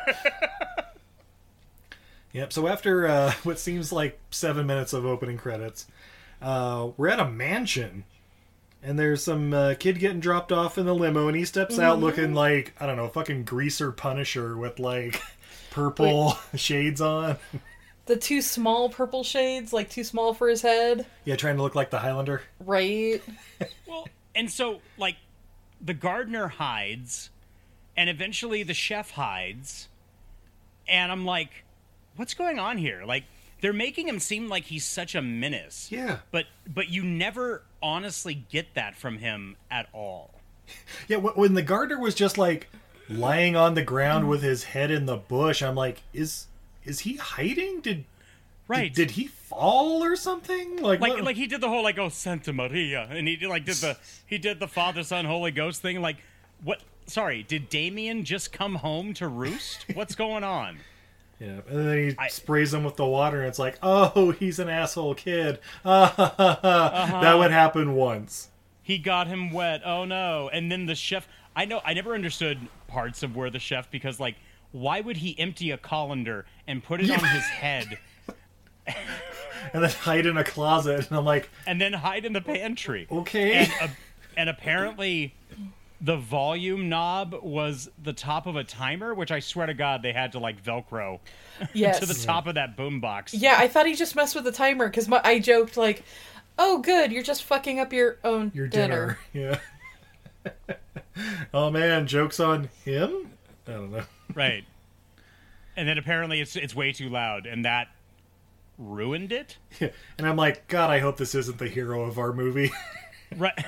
Yep. So after uh, what seems like seven minutes of opening credits, uh, we're at a mansion, and there's some uh, kid getting dropped off in the limo, and he steps out Mhm. looking like, I don't know, fucking Greaser Punisher with like purple shades on. The two small purple shades, like too small for his head. Yeah, trying to look like the Highlander. Right. Well, and so like the gardener hides, and eventually the chef hides, and I'm like, what's going on here? Like, they're making him seem like he's such a menace. Yeah. But but you never honestly get that from him at all. Yeah, wh- when the gardener was just like lying on the ground with his head in the bush, I'm like, is is he hiding? Did Right. Did, did he fall or something? Like, Like what- like he did the whole like oh Santa Maria, and he did like did the he did the Father Son Holy Ghost thing. Like, what? Sorry, did Damien just come home to roost? What's going on? Yeah, and then he I, sprays him with the water, and it's like, oh, he's an asshole kid. uh-huh. That would happen once. He got him wet. Oh no! And then the chef. I know. I never understood parts of where the chef because like, why would he empty a colander and put it on his head? And then hide in a closet, and I'm like, and then hide in the pantry. Okay. And, uh, and apparently, the volume knob was the top of a timer, which I swear to God they had to like Velcro Yes. to the top of that boombox. Yeah, I thought he just messed with the timer because I joked like, "Oh, good, you're just fucking up your own your dinner." dinner. Yeah. Oh man, jokes on him? I don't know. Right. And then apparently it's it's way too loud, and that ruined it. Yeah. And I'm like, God, I hope this isn't the hero of our movie. Right.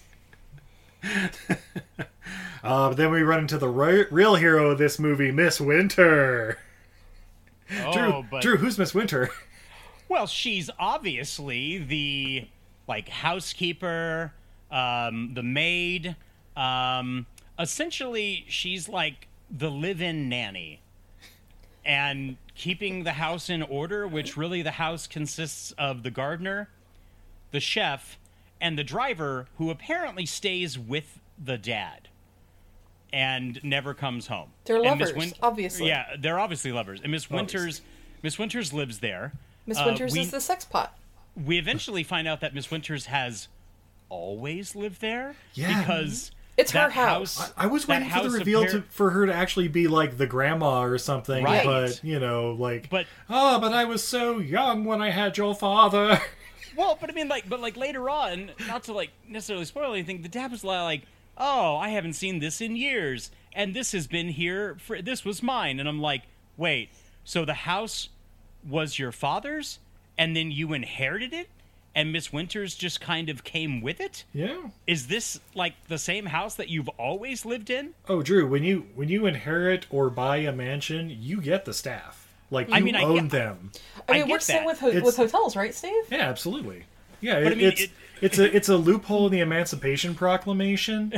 Uh, but then we run into the re- real hero of this movie, Miss Winter. Oh, Drew, but Drew, who's Miss Winter? Well, she's obviously the like housekeeper, um, the maid. Um, essentially, she's like the live-in nanny, and keeping the house in order. Which really, the house consists of the gardener, the chef, and the driver, who apparently stays with the dad and never comes home. They're And Miss lovers, Win- obviously. Yeah, they're obviously lovers. And Miss Winters, Miss Winters lives there. Miss Uh, Winters we- is the sex pot. We eventually find out that Miss Winters has always lived there. Yeah. Because It's her that house. I was that waiting for the house reveal appar- to, for her to actually be like the grandma or something, Right. but you know, like, But- oh, but I was so young when I had your father. Well, but I mean, like, but like later on, not to like necessarily spoil anything, the dad was like, "Oh, I haven't seen this in years, and this has been here for this was mine." And I'm like, "Wait, so the house was your father's, and then you inherited it, and Miss Winters just kind of came with it? Yeah. Is this like the same house that you've always lived in?" Oh, Drew, when you when you inherit or buy a mansion, you get the staff. Like you I mean, I own get- them. I mean, I we're get same that. with ho- It's- with hotels, right, Steve? Yeah, absolutely. Yeah, But it, I mean, it's it- it's a it's a loophole in the Emancipation Proclamation.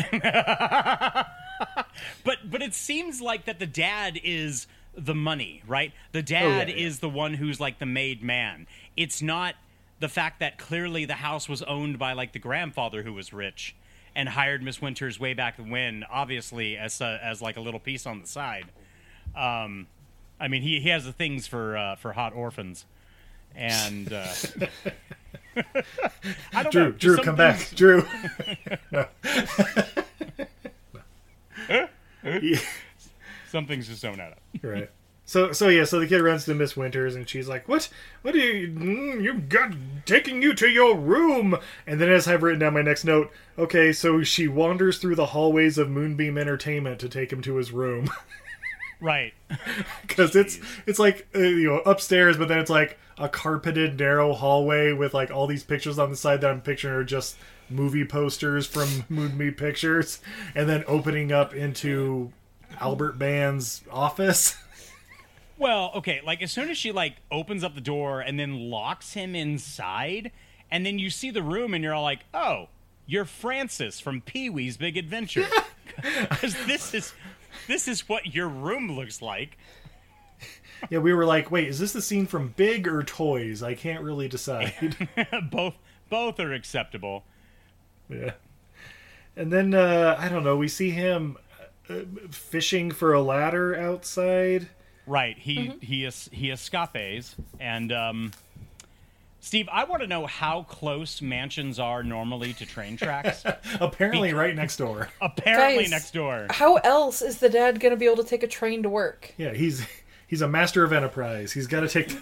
But but it seems like that the dad is the money, right? The dad yeah, yeah. is the one who's like the made man. It's not the fact that clearly the house was owned by like the grandfather who was rich and hired Miss Winters way back when, obviously as a, as like a little piece on the side. Um, I mean, he he has the things for uh, for hot orphans, and uh, I don't Drew, know. just Drew, some come things- back, Drew. No. Yeah. Some things just don't add up. Right. So, so yeah, so the kid runs to Miss Winters, and she's like, "What? What are you? Mm, you've got taking you to your room." And then, as I've written down my next note, okay, so she wanders through the hallways of Moonbeam Entertainment to take him to his room, Right. because it's it's like uh, you know upstairs, but then it's like a carpeted narrow hallway with like all these pictures on the side that I'm picturing are just movie posters from Moonbeam Pictures, and then opening up into Albert Band's office. Well, okay, like as soon as she like opens up the door and then locks him inside, and then you see the room and you're all like, "Oh, you're Francis from Pee-wee's Big Adventure." Because this is this is what your room looks like. Yeah, we were like, "Wait, is this the scene from Big or Toys?" I can't really decide. both both are acceptable. Yeah. And then uh, I don't know, we see him uh, fishing for a ladder outside. Right, he Mm-hmm. he is he escapes, and um, Steve, I want to know how close mansions are normally to train tracks. Apparently, Be- right next door. Apparently, Guys, next door. How else is the dad going to be able to take a train to work? Yeah, he's he's a master of enterprise. He's got to take.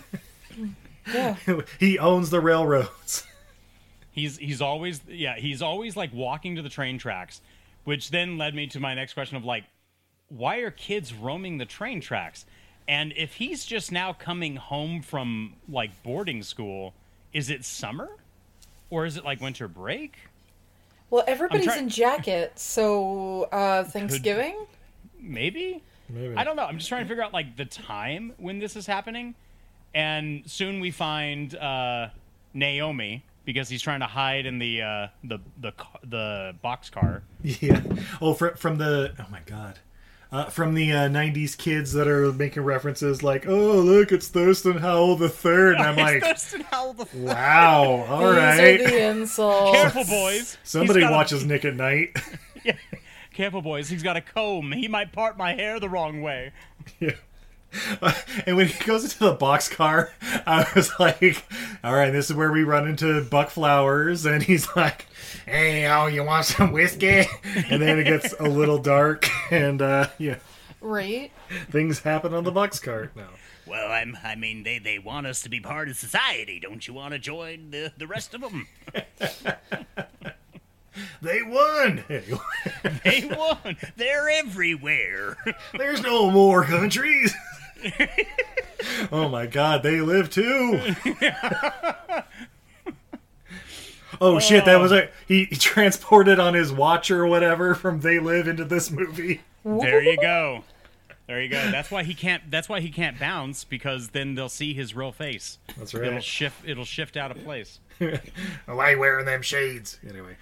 Yeah. He owns the railroads. He's he's always yeah he's always like walking to the train tracks, which then led me to my next question of like, why are kids roaming the train tracks? And if he's just now coming home from, like, boarding school, is it summer? Or is it, like, winter break? Well, everybody's try- in jackets, so uh, Thanksgiving? Could, maybe? Maybe. I don't know. I'm just trying to figure out, like, the time when this is happening. And soon we find uh, Naomi, because he's trying to hide in the uh, the the the boxcar. Yeah. Oh, fr- from the... Oh, my God. Uh, from the uh, nineties kids that are making references like, "Oh, look, it's Thurston Howell the Third," and I'm like, Thurston Howell the Third. "Wow, all These right." are the insults. Careful, boys. Somebody He's got a- watches Nick at Night. Yeah. Careful, boys. He's got a comb. He might part my hair the wrong way. Yeah. And when he goes into the boxcar, I was like, "All right, this is where we run into Buck Flowers," and he's like, "Hey, oh, you want some whiskey?" And then it gets a little dark, and uh, yeah, Right? things happen on the boxcar now. Well, I'm, I mean, they, they want us to be part of society. Don't you want to join the, the rest of them? They won. They won. They're everywhere. There's no more countries. Oh my God, they live too. Oh shit, that was a he, he transported on his watch or whatever from They Live into this movie. There you go. There you go. That's why he can't. That's why he can't bounce, because then they'll see his real face. That's It'll right. shift. It'll shift out of place. Why wearing them shades? Anyway.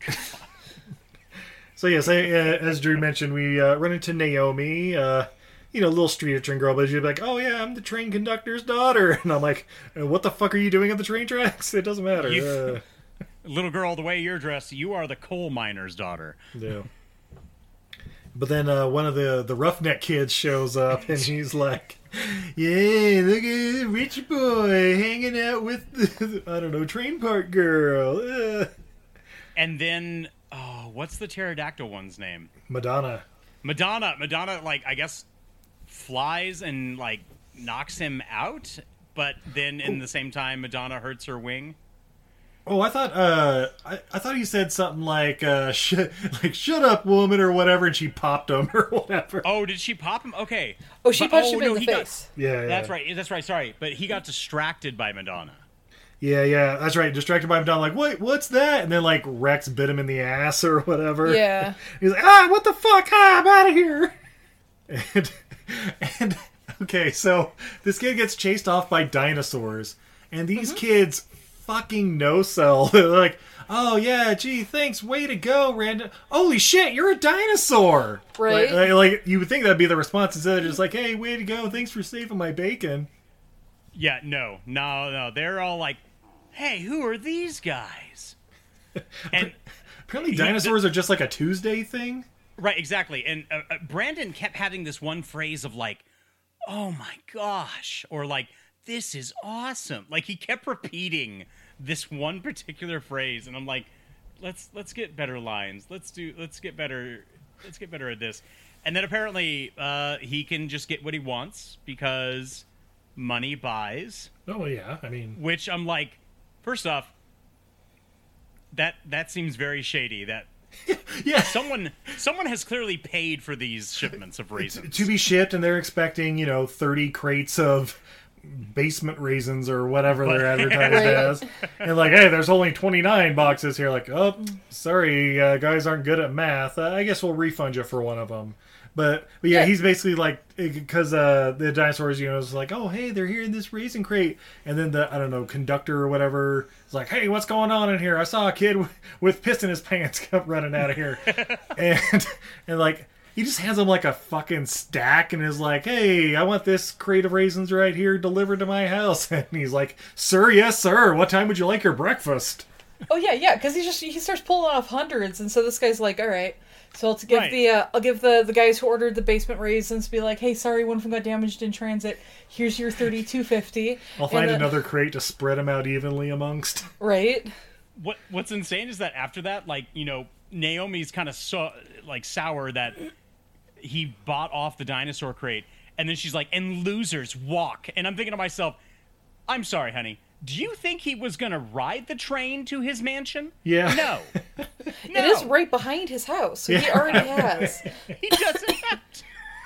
So yes, I, uh, as Drew mentioned, we uh, run into Naomi, uh, you know, little street urchin girl, but she's like, "Oh yeah, I'm the train conductor's daughter," and I'm like, "What the fuck are you doing at the train tracks? It doesn't matter." You- Uh, Little girl, the way you're dressed, you are the coal miner's daughter. yeah. But then uh, one of the the roughneck kids shows up, and he's like, "Yeah, look at rich boy hanging out with the, I don't know, train park girl." Uh. And then, oh, what's the pterodactyl one's name? Madonna. Madonna. Madonna, like, I guess, flies and, like, knocks him out, but then in the same time, Madonna hurts her wing. Oh, I thought uh, I, I thought he said something like uh, sh- like "shut up, woman" or whatever, and she popped him or whatever. Oh, did she pop him? Okay. Oh, she But- punched oh, him in no, the he got- face. Yeah, yeah. That's right. That's right. Sorry, but he got distracted by Madonna. Yeah, yeah, that's right. Distracted by Madonna, like, "Wait, what's that?" And then like Rex bit him in the ass or whatever. Yeah. He's like, "Ah, what the fuck? Ah, I'm out of here." And, and okay, so this kid gets chased off by dinosaurs, and these Mm-hmm. kids fucking no sell. They're like, "Oh yeah, gee, thanks, way to go, Random. Holy shit, you're a dinosaur!" Right. Like, like, like, you would think that'd be the response instead of just like, "Hey, way to go, thanks for saving my bacon." Yeah, no, no, no. They're all like, "Hey, who are these guys?" And Apparently, He- dinosaurs are just like a Tuesday thing. right, exactly. And uh, uh, Brandon kept having this one phrase of like, "Oh my gosh," or like, "This is awesome." Like he kept repeating this one particular phrase, and I'm like, "Let's let's get better lines. Let's do let's get better. Let's get better at this." and then apparently uh, he can just get what he wants because money buys. Oh yeah, I mean, which I'm like, first off, that that seems very shady. That yeah, someone someone has clearly paid for these shipments of raisins to be shipped, and they're expecting, you know, thirty crates of basement raisins or whatever they're advertised Right. as, and like, hey, there's only twenty-nine boxes here. Like, oh, sorry, uh, guys aren't good at math. Uh, I guess we'll refund you for one of them. But, but yeah, Yeah. he's basically like, because uh, the dinosaurs, you know, is like, oh, hey, they're here in this raisin crate. And then the, I don't know, conductor or whatever is like, hey, what's going on in here? I saw a kid with, with piss in his pants come running out of here. and, and like, he just hands him like a fucking stack and is like, hey, I want this crate of raisins right here delivered to my house. And he's like, sir, yes, sir. What time would you like your breakfast? Oh yeah, yeah, because he just he starts pulling off hundreds, and so this guy's like, all right, so I'll give Right. the uh, I'll give the the guys who ordered the basement raisins be like, hey, sorry, one of them got damaged in transit. Here's your thirty two fifty. I'll find another crate to spread them out evenly amongst. Right. What What's insane is that after that, like, you know, Naomi's kind of so like sour that he bought off the dinosaur crate, and then she's like, and losers walk. And I'm thinking to myself, I'm sorry, honey. Do you think he was going to ride the train to his mansion? Yeah. No. It is right behind his house, so he Yeah. already has. He doesn't have to.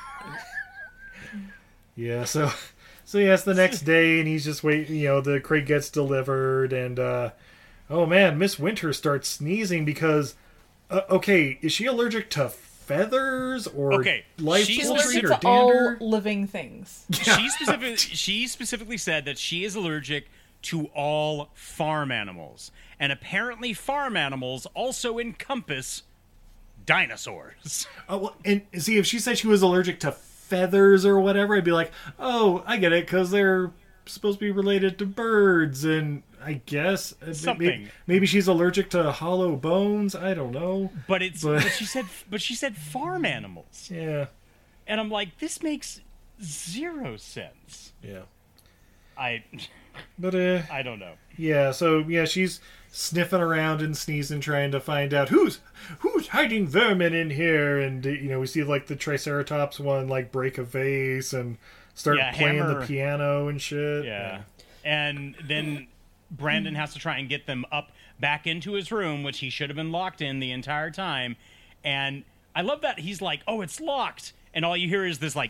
Yeah, so so yeah, it's the next day, and he's just waiting. You know, the crate gets delivered, and uh, oh man, Miss Winter starts sneezing because, uh, okay, is she allergic to feathers or Okay, live she's poultry Allergic or to dander? all living things. She specifically, she specifically said that she is allergic to all farm animals. And apparently farm animals also encompass dinosaurs. Oh, well, and see, if she said she was allergic to feathers or whatever, I'd be like, oh, I get it, because they're supposed to be related to birds, and I guess uh, Something. Maybe, maybe she's allergic to hollow bones. I don't know. But it's But- but she said but she said farm animals. Yeah. And I'm like, this makes zero sense. Yeah. I But uh, I don't know. yeah. So yeah, she's sniffing around and sneezing, trying to find out who's who's hiding vermin in here. And uh, you know, we see like the Triceratops one like break a vase and start Yeah, playing hammer. the piano and shit. Yeah. And then Brandon has to try and get them up back into his room, which he should have been locked in the entire time. And I love that he's like, oh, it's locked. And all you hear is this like,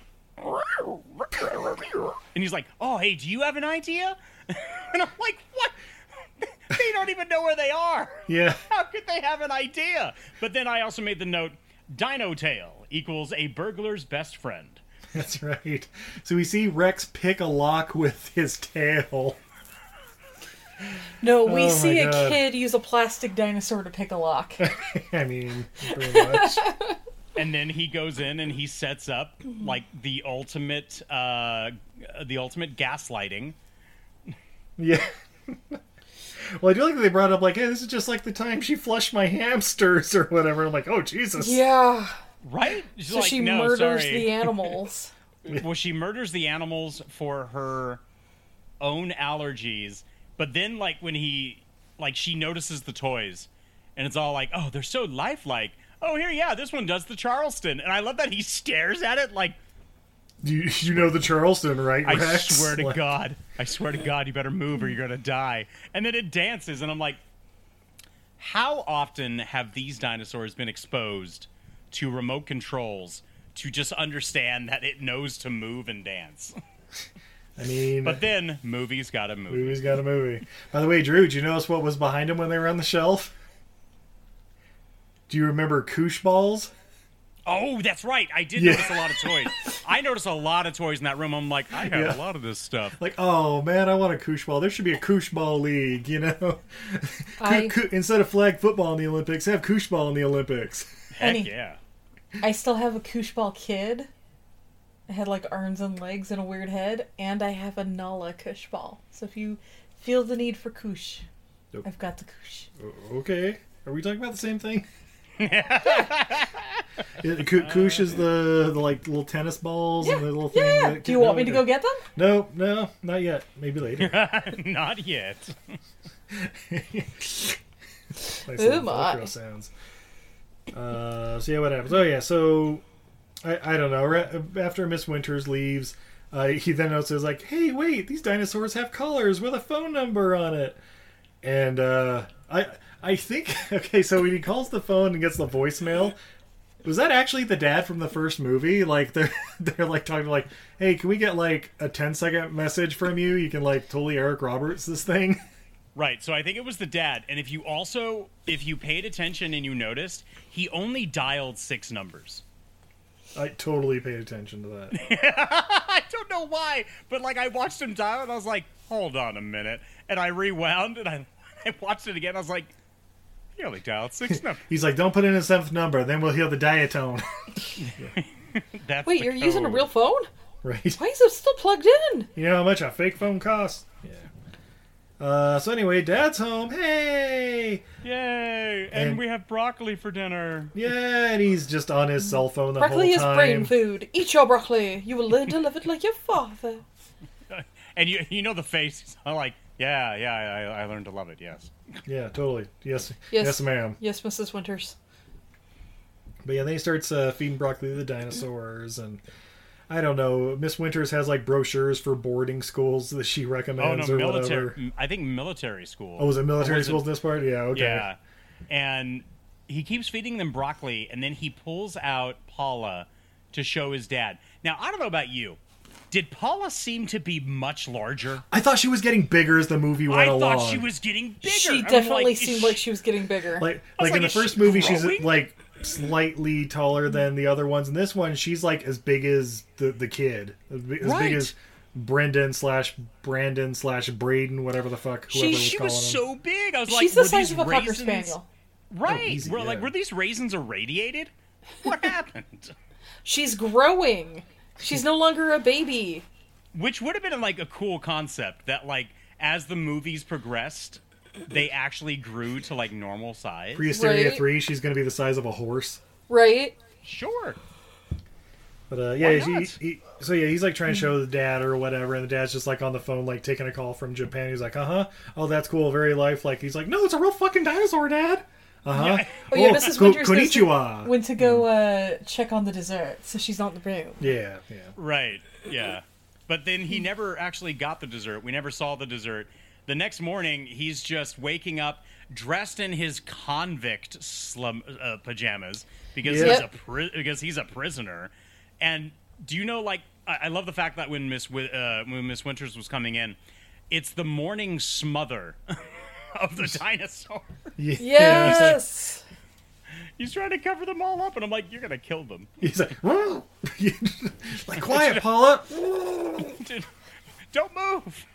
and he's like, oh, hey, do you have an idea? And I'm like, what? They don't even know where they are. Yeah. How could they have an idea? But then I also made the note, Dino Tail equals a burglar's best friend. That's right. So we see Rex pick a lock with his tail. No, we Oh my see a God. kid use a plastic dinosaur to pick a lock. I mean, pretty much. And then he goes in and he sets up like the ultimate, uh, the ultimate gaslighting. Yeah. Well, I do like that they brought up like, hey, this is just like the time she flushed my hamsters or whatever. I'm like, oh Jesus. Yeah. Right? She's So like, she "No, murders sorry." the animals. Well, she murders the animals for her own allergies, but then like when he, like she notices the toys, and it's all like, oh, they're so lifelike. Oh, here, yeah, this one does the Charleston, and I love that he stares at it like, You, you know the Charleston, right, I Rex? swear to Like- God, I swear to God, you better move or you're gonna die. And then it dances, and I'm like, how often have these dinosaurs been exposed to remote controls to just understand that it knows to move and dance? I mean, But then, movie's got a movie. movie's got a movie. By the way, Drew, did you notice what was behind him when they were on the shelf? Do you remember Koosh balls? Oh, that's right. I did Yeah. notice a lot of toys. I noticed a lot of toys in that room. I'm like, I have Yeah. a lot of this stuff. Like, oh man, I want a Koosh ball. There should be a Koosh ball league, you know? I- Koo- koo- Instead of flag football in the Olympics, have Koosh ball in the Olympics. Heck Any- yeah. I still have a Kooshball kid. It had like arms and legs and a weird head, and I have a Nala Kooshball. So if you feel the need for Koosh, Nope. I've got the Koosh. O- Okay. Are we talking about the same thing? Yeah, Koo- Koosh is the, the like little tennis balls and the little thing. Yeah. that- Do you want me to okay. go get them? No, no, not yet. Maybe later. Not yet. Nice Oh little my. Velcro sounds. Uh, so yeah, what happens? Oh yeah, so I, I don't know. After Miss Winters leaves, uh, he then notices like, hey, wait, these dinosaurs have collars with a phone number on it. And uh, I I think, okay, so when he calls the phone and gets the voicemail, was that actually the dad from the first movie? Like, they're, they're like talking like, hey, can we get like a ten second message from you? You can like totally Eric Roberts this thing. Right, so I think it was the dad. And if you also, if you paid attention and you noticed, he only dialed six numbers. I totally paid attention to that. I don't know why, but like I watched him dial and I was like, hold on a minute. And I rewound and I, I watched it again. I was like, he only dialed six numbers. He's like, don't put in a seventh number, then we'll hear the diatone. That's Wait, you're code. using a real phone? Right. Why is it still plugged in? You know how much a fake phone costs? Yeah. Uh, so anyway, Dad's home. Hey! Yay! And, And- we have broccoli for dinner. Yeah, and he's just on his cell phone the Broccoli whole is time. brain food. Eat your broccoli. You will learn to love it like your father. And you you know the face. I'm like, yeah, yeah, I, I learned to love it, yes. Yeah, totally. Yes, Yes. yes, ma'am. Yes, Missus Winters. But yeah, then he starts uh, feeding broccoli to the dinosaurs, and I don't know. Miss Winters has like brochures for boarding schools that she Oh, recommends no, or military. whatever. I think military school. Oh, was it military Or was it- schools in this part? Yeah, okay. Yeah. And he keeps feeding them broccoli, and then he pulls out Paula to show his dad. Now, I don't know about you. Did Paula seem to be much larger? I thought she was getting bigger as the movie went I along. thought she was getting bigger. She I'm definitely like, seemed is like she- she was getting bigger. Like, I was like in like, the is first she movie, growing? she's like slightly taller than the other ones. In this one, she's like as big as the the kid, as big as, Right. big as Brendan slash Brandon slash Braden, whatever the fuck. She, Whoever was she calling was him. so big. I was like, She's the were size these of a Cocker raisins- Spaniel. Right. Oh, easy, were, yeah. Like, were these raisins irradiated? What happened? She's growing. She's no longer a baby. Which would have been like a cool concept that like as the movies progressed, they actually grew to like normal size. Pre-Hysteria Right. three, she's going to be the size of a horse. Right? Sure. But uh, yeah, Why he, not? he, so yeah, he's like trying to show the dad or whatever, and the dad's just like on the phone, like taking a call from Japan. He's like, uh huh, oh that's cool, very lifelike. He's like, no, it's a real fucking dinosaur, Dad. Uh huh. Yeah. Oh, yeah, Missus ko- Winters goes to- konnichiwa. went to go uh, check on the dessert, so she's not in the room. Yeah, yeah. Right. Yeah. But then he never actually got the dessert. We never saw the dessert. The next morning, he's just waking up dressed in his convict slum uh, pajamas because Yep. he's a pri- because he's a prisoner. And do you know, like, I, I love the fact that when Miss Wi- uh, when Miss Winters was coming in, it's the morning smother of the dinosaur. Yeah. Yes! He's trying to cover them all up, and I'm like, you're gonna kill them. He's like, like quiet, Paula. Dude, don't move.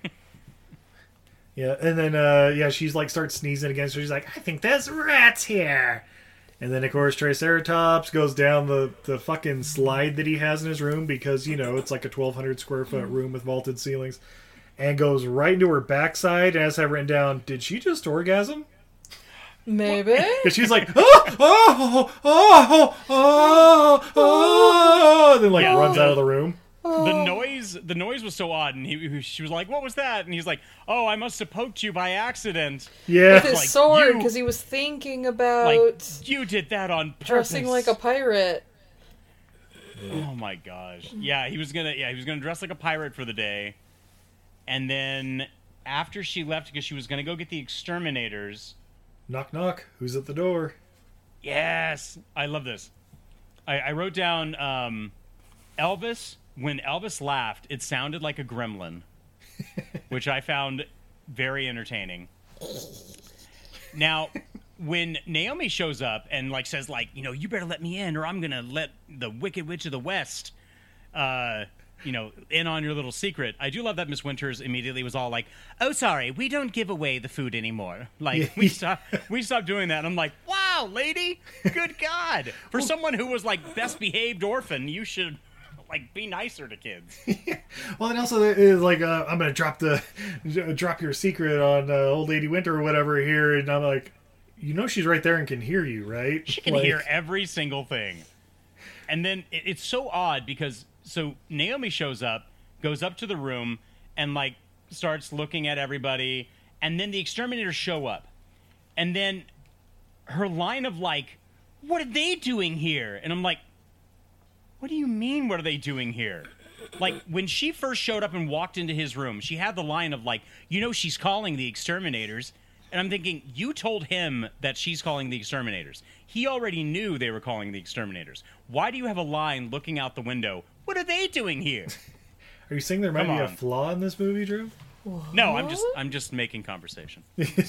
Yeah, and then uh, yeah, she's like starts sneezing again. So she's like, I think there's rats here. And then of course Triceratops goes down the the fucking slide that he has in his room because you know it's like a twelve hundred square foot room with vaulted ceilings, and goes right into her backside. And as I have written down, did she just orgasm? Maybe. Because she's like, oh, oh, oh, oh, oh, oh, and then like Yeah. runs out of the room. The noise, the noise was so odd, and he, he- she was like, "What was that?" And he's like, "Oh, I must have poked you by accident." Yeah, With his Like, sword, you- because he was thinking about Like you did that on purpose. dressing like a pirate. Oh my gosh! Yeah, he was gonna. Yeah, he was gonna dress like a pirate for the day, and then after she left, because she was gonna go get the exterminators. Knock, knock. Who's at the door? Yes, I love this. I, I wrote down um, Elvis. When Elvis laughed, it sounded like a gremlin, which I found very entertaining. Now, when Naomi shows up and like says like, you know, you better let me in, or I'm gonna let the Wicked Witch of the West, uh, you know, in on your little secret. I do love that Miss Winters immediately was all like, "Oh, sorry, we don't give away the food anymore. Like we stop, we stopped doing that." And I'm like, "Wow, lady, good God! For someone who was like best behaved orphan, you should like be nicer to kids." Well, and also it is like uh, I'm gonna drop the drop your secret on uh, old lady Winter or whatever here, and I'm like, you know, she's right there and can hear you, right? She can Like, hear every single thing. And then it, it's so odd because so Naomi shows up, goes up to the room, and like starts looking at everybody, and then the exterminators show up, and then her line of like, "What are they doing here?" And I'm like, what do you mean, what are they doing here? Like, when she first showed up and walked into his room, she had the line of, like, you know she's calling the exterminators. And I'm thinking, you told him that she's calling the exterminators. He already knew they were calling the exterminators. Why do you have a line looking out the window? What are they doing here? Are you saying there might Come be a on. flaw in this movie, Drew? No, I'm just I'm just making conversation.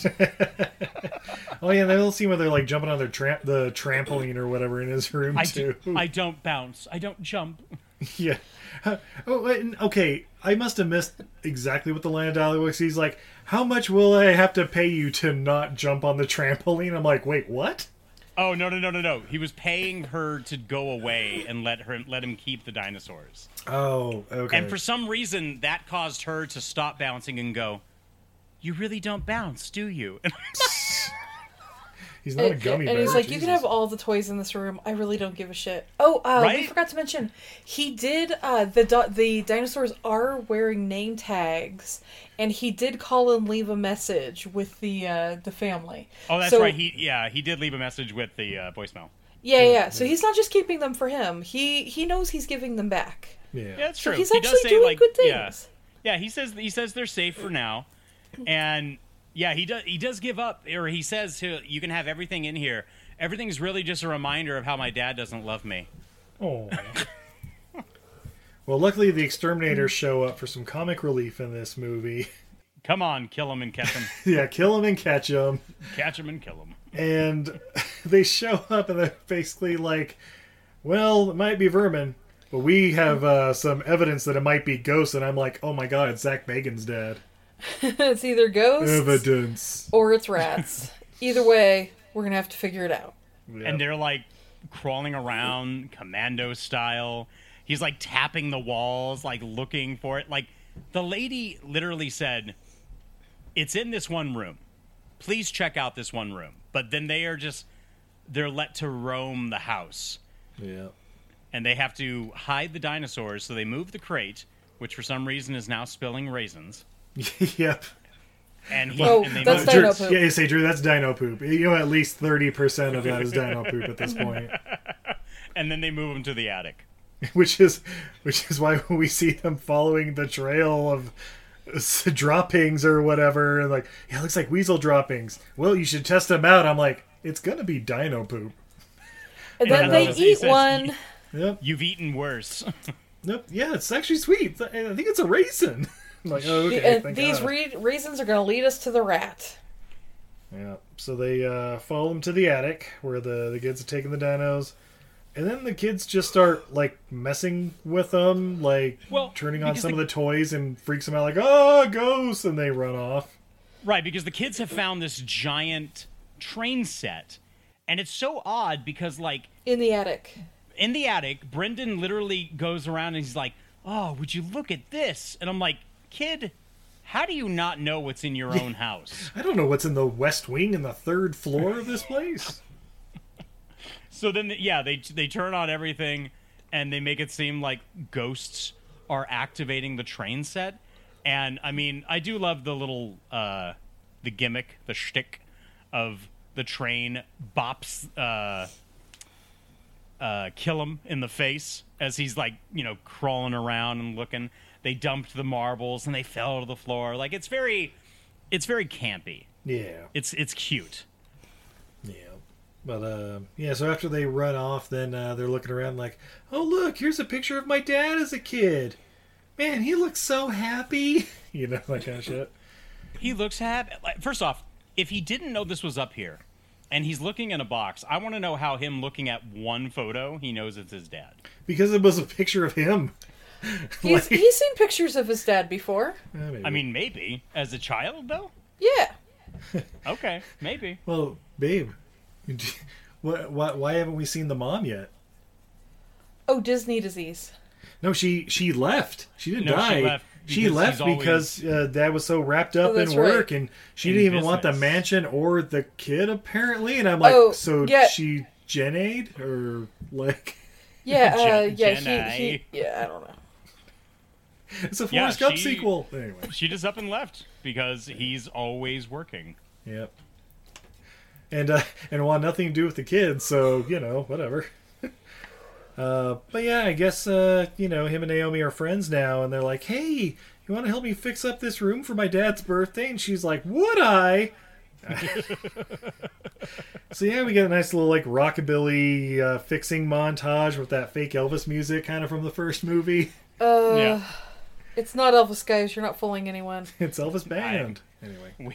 Oh yeah, that little scene where they're like jumping on their tra- the trampoline or whatever in his room I, too. do, I don't bounce. I don't jump. Yeah. Oh, and- okay. I must have missed exactly what the line of dialogue was. He's like, "How much will I have to pay you to not jump on the trampoline?" I'm like, "Wait, what?" Oh no no no no no! He was paying her to go away and let her let him keep the dinosaurs. Oh, okay. And for some reason, that caused her to stop bouncing and go, "You really don't bounce, do you?" He's not a gummy bear. And he's like, Jesus. you can have all the toys in this room. I really don't give a shit. Oh, uh, we Right? forgot to mention, he did, uh, the di- the dinosaurs are wearing name tags, and he did call and leave a message with the uh, the family. Oh, that's So- right. He yeah, he did leave a message with the uh, voicemail. Yeah, yeah, yeah. So he's not just keeping them for him. He he knows he's giving them back. Yeah, Yeah, that's So true. he's he actually does say, doing like, good Yeah, things. yeah. He says he says they're safe for now, and yeah, he does he does give up, or he says to, you can have everything in here. Everything's really just a reminder of how my dad doesn't love me. Oh. Well, luckily the exterminators show up for some comic relief in this movie. Come on, kill him and catch him. Yeah, kill him and catch him. Catch him and kill him. And they show up and they're basically like, well, it might be vermin, but we have uh, some evidence that it might be ghosts. And I'm like, oh my god, it's Zach Bagan's dad. It's either ghosts Evidence. or it's rats. Either way, we're gonna have to figure it out. Yep. And they're like crawling around commando style. He's like tapping the walls, like looking for it. Like, the lady literally said, it's in this one room. Please check out this one room. But then they are just, they're let to roam the house. Yeah. And they have to hide the dinosaurs, so they move the crate, which for some reason is now spilling raisins. Yep. And he, Oh, and they that's move- dino Drew, poop. yeah, you say, Drew, that's dino poop. You know, at least thirty percent of that is dino poop at this point. and then they move them to the attic. Which is, which is why we see them following the trail of s- droppings or whatever, and like, yeah, it looks like weasel droppings. Well, you should test them out. I'm like, it's gonna be dino poop. And then And they then he eat says, one. Yep. You've eaten worse. Nope. Yeah, it's actually sweet. I think it's a raisin. I'm like, oh, okay. The- thank these God. re- reasons are going to lead us to the rat. Yeah. So they uh, follow them to the attic where the the kids have taken the dinos, and then the kids just start like messing with them, like Well, turning on because some the- of the toys and freaks them out, like, oh, ghosts, and they run off. Right, because the kids have found this giant train set. And it's so odd because, like, In the attic. in the attic, Brendan literally goes around and he's like, oh, would you look at this? And I'm like, kid, how do you not know what's in your own house? I don't know what's in the west wing and the third floor of this place. So then, yeah, they they turn on everything and they make it seem like ghosts are activating the train set. And, I mean, I do love the little, uh, the gimmick, the shtick of the train bops uh, uh, Kill him in the face as he's, like, you know, crawling around and looking. They dumped the marbles and they fell to the floor. Like, it's very, it's very campy. Yeah. It's it's cute. Yeah. But, uh, yeah, so after they run off, then uh, they're looking around like, oh, look, here's a picture of my dad as a kid. Man, he looks so happy. You know, that kind of shit. He looks happy. Like, first off, if he didn't know this was up here and he's looking in a box, I want to know how him looking at one photo, he knows it's his dad. Because it was a picture of him. He's, Like- he's seen pictures of his dad before. Yeah, maybe. I mean, maybe. As a child, though? Yeah. Okay, maybe. Well, babe, what, why, why haven't we seen the mom yet? Oh, Disney disease. No, she she left. She didn't No, she die. left She because left he's always- because uh, Dad was so wrapped up Oh, in that's work, right. and she In didn't even want the business. mansion or the kid, apparently. And I'm like, Oh, so yeah. she Jenade or like Yeah, uh, Gen- yeah, Gen he, he, yeah, I don't know. it's a Yeah, Forrest Gump she- sequel. Anyway, She just up and left because he's always working. yep. And uh, and want nothing to do with the kids, so you know whatever. Uh, but yeah, I guess, uh, you know, him and Naomi are friends now, and they're like, hey, you want to help me fix up this room for my dad's birthday? And she's like, would I? So yeah, we get a nice little, like, rockabilly uh, fixing montage with that fake Elvis music kind of from the first movie. Uh, Yeah. It's not Elvis, guys. You're not fooling anyone. It's Elvis Band. Anyway.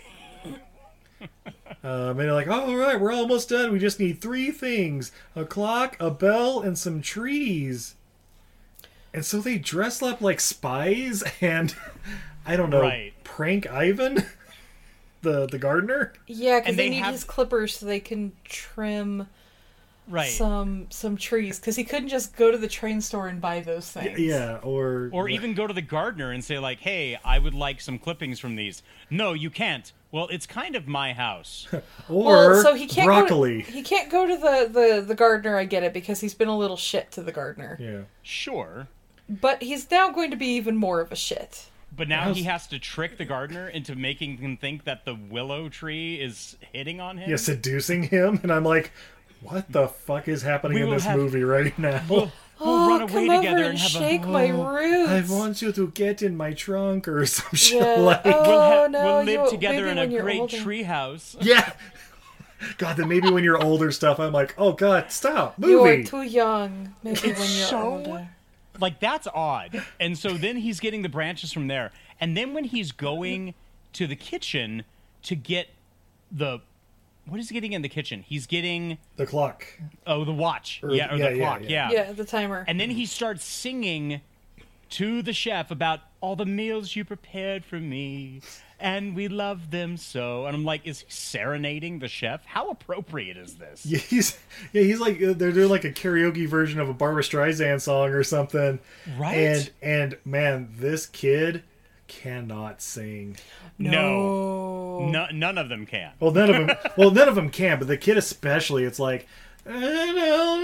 Um, and they're like, oh, all right, we're almost done. We just need three things. A clock, a bell, and some trees. And so they dress up like spies and, I don't know, Right. prank Ivan, the the gardener. Yeah, because And they, they need have- his clippers so they can trim Right. some some trees. Because he couldn't just go to the train store and buy those things. Yeah, or... Or even go to the gardener and say, like, hey, I would like some clippings from these. No, you can't. Well, it's kind of my house. Or well, so he can't broccoli. Go to, he can't go to the, the, the gardener, I get it, because he's been a little shit to the gardener. Yeah. Sure. But he's now going to be even more of a shit. But now How's- he has to trick the gardener into making him think that the willow tree is hitting on him. Yeah, seducing him. And I'm like, what the fuck is happening We in will this have- movie right now? We'll, we'll Oh, run away come over together and and have shake a... my Oh, roots. I want you to get in my trunk or some shit Yeah. like... Oh, We'll, ha- no, we'll live you- together maybe in when a you're great older. tree house. Yeah. God, then maybe when you're older stuff, I'm like, oh God, stop, You are movie. too young. Maybe when you're so- older. Like, that's odd. And so then he's getting the branches from there. And then when he's going to the kitchen to get the... What is he getting in the kitchen? He's getting... The clock. Oh, the watch. Or- yeah, or yeah, the yeah, clock. yeah. Yeah. Yeah, the timer. And then he starts singing to the chef about all the meals you prepared for me, and we love them so. And I'm like, is he serenading the chef? How appropriate is this? Yeah, he's yeah, he's like uh, they're doing like a karaoke version of a Barbra Streisand song or something. Right. And and man, this kid cannot sing. No. no. None of them can. Well, none of them. Well, none of them can, but the kid especially. It's like, and I'll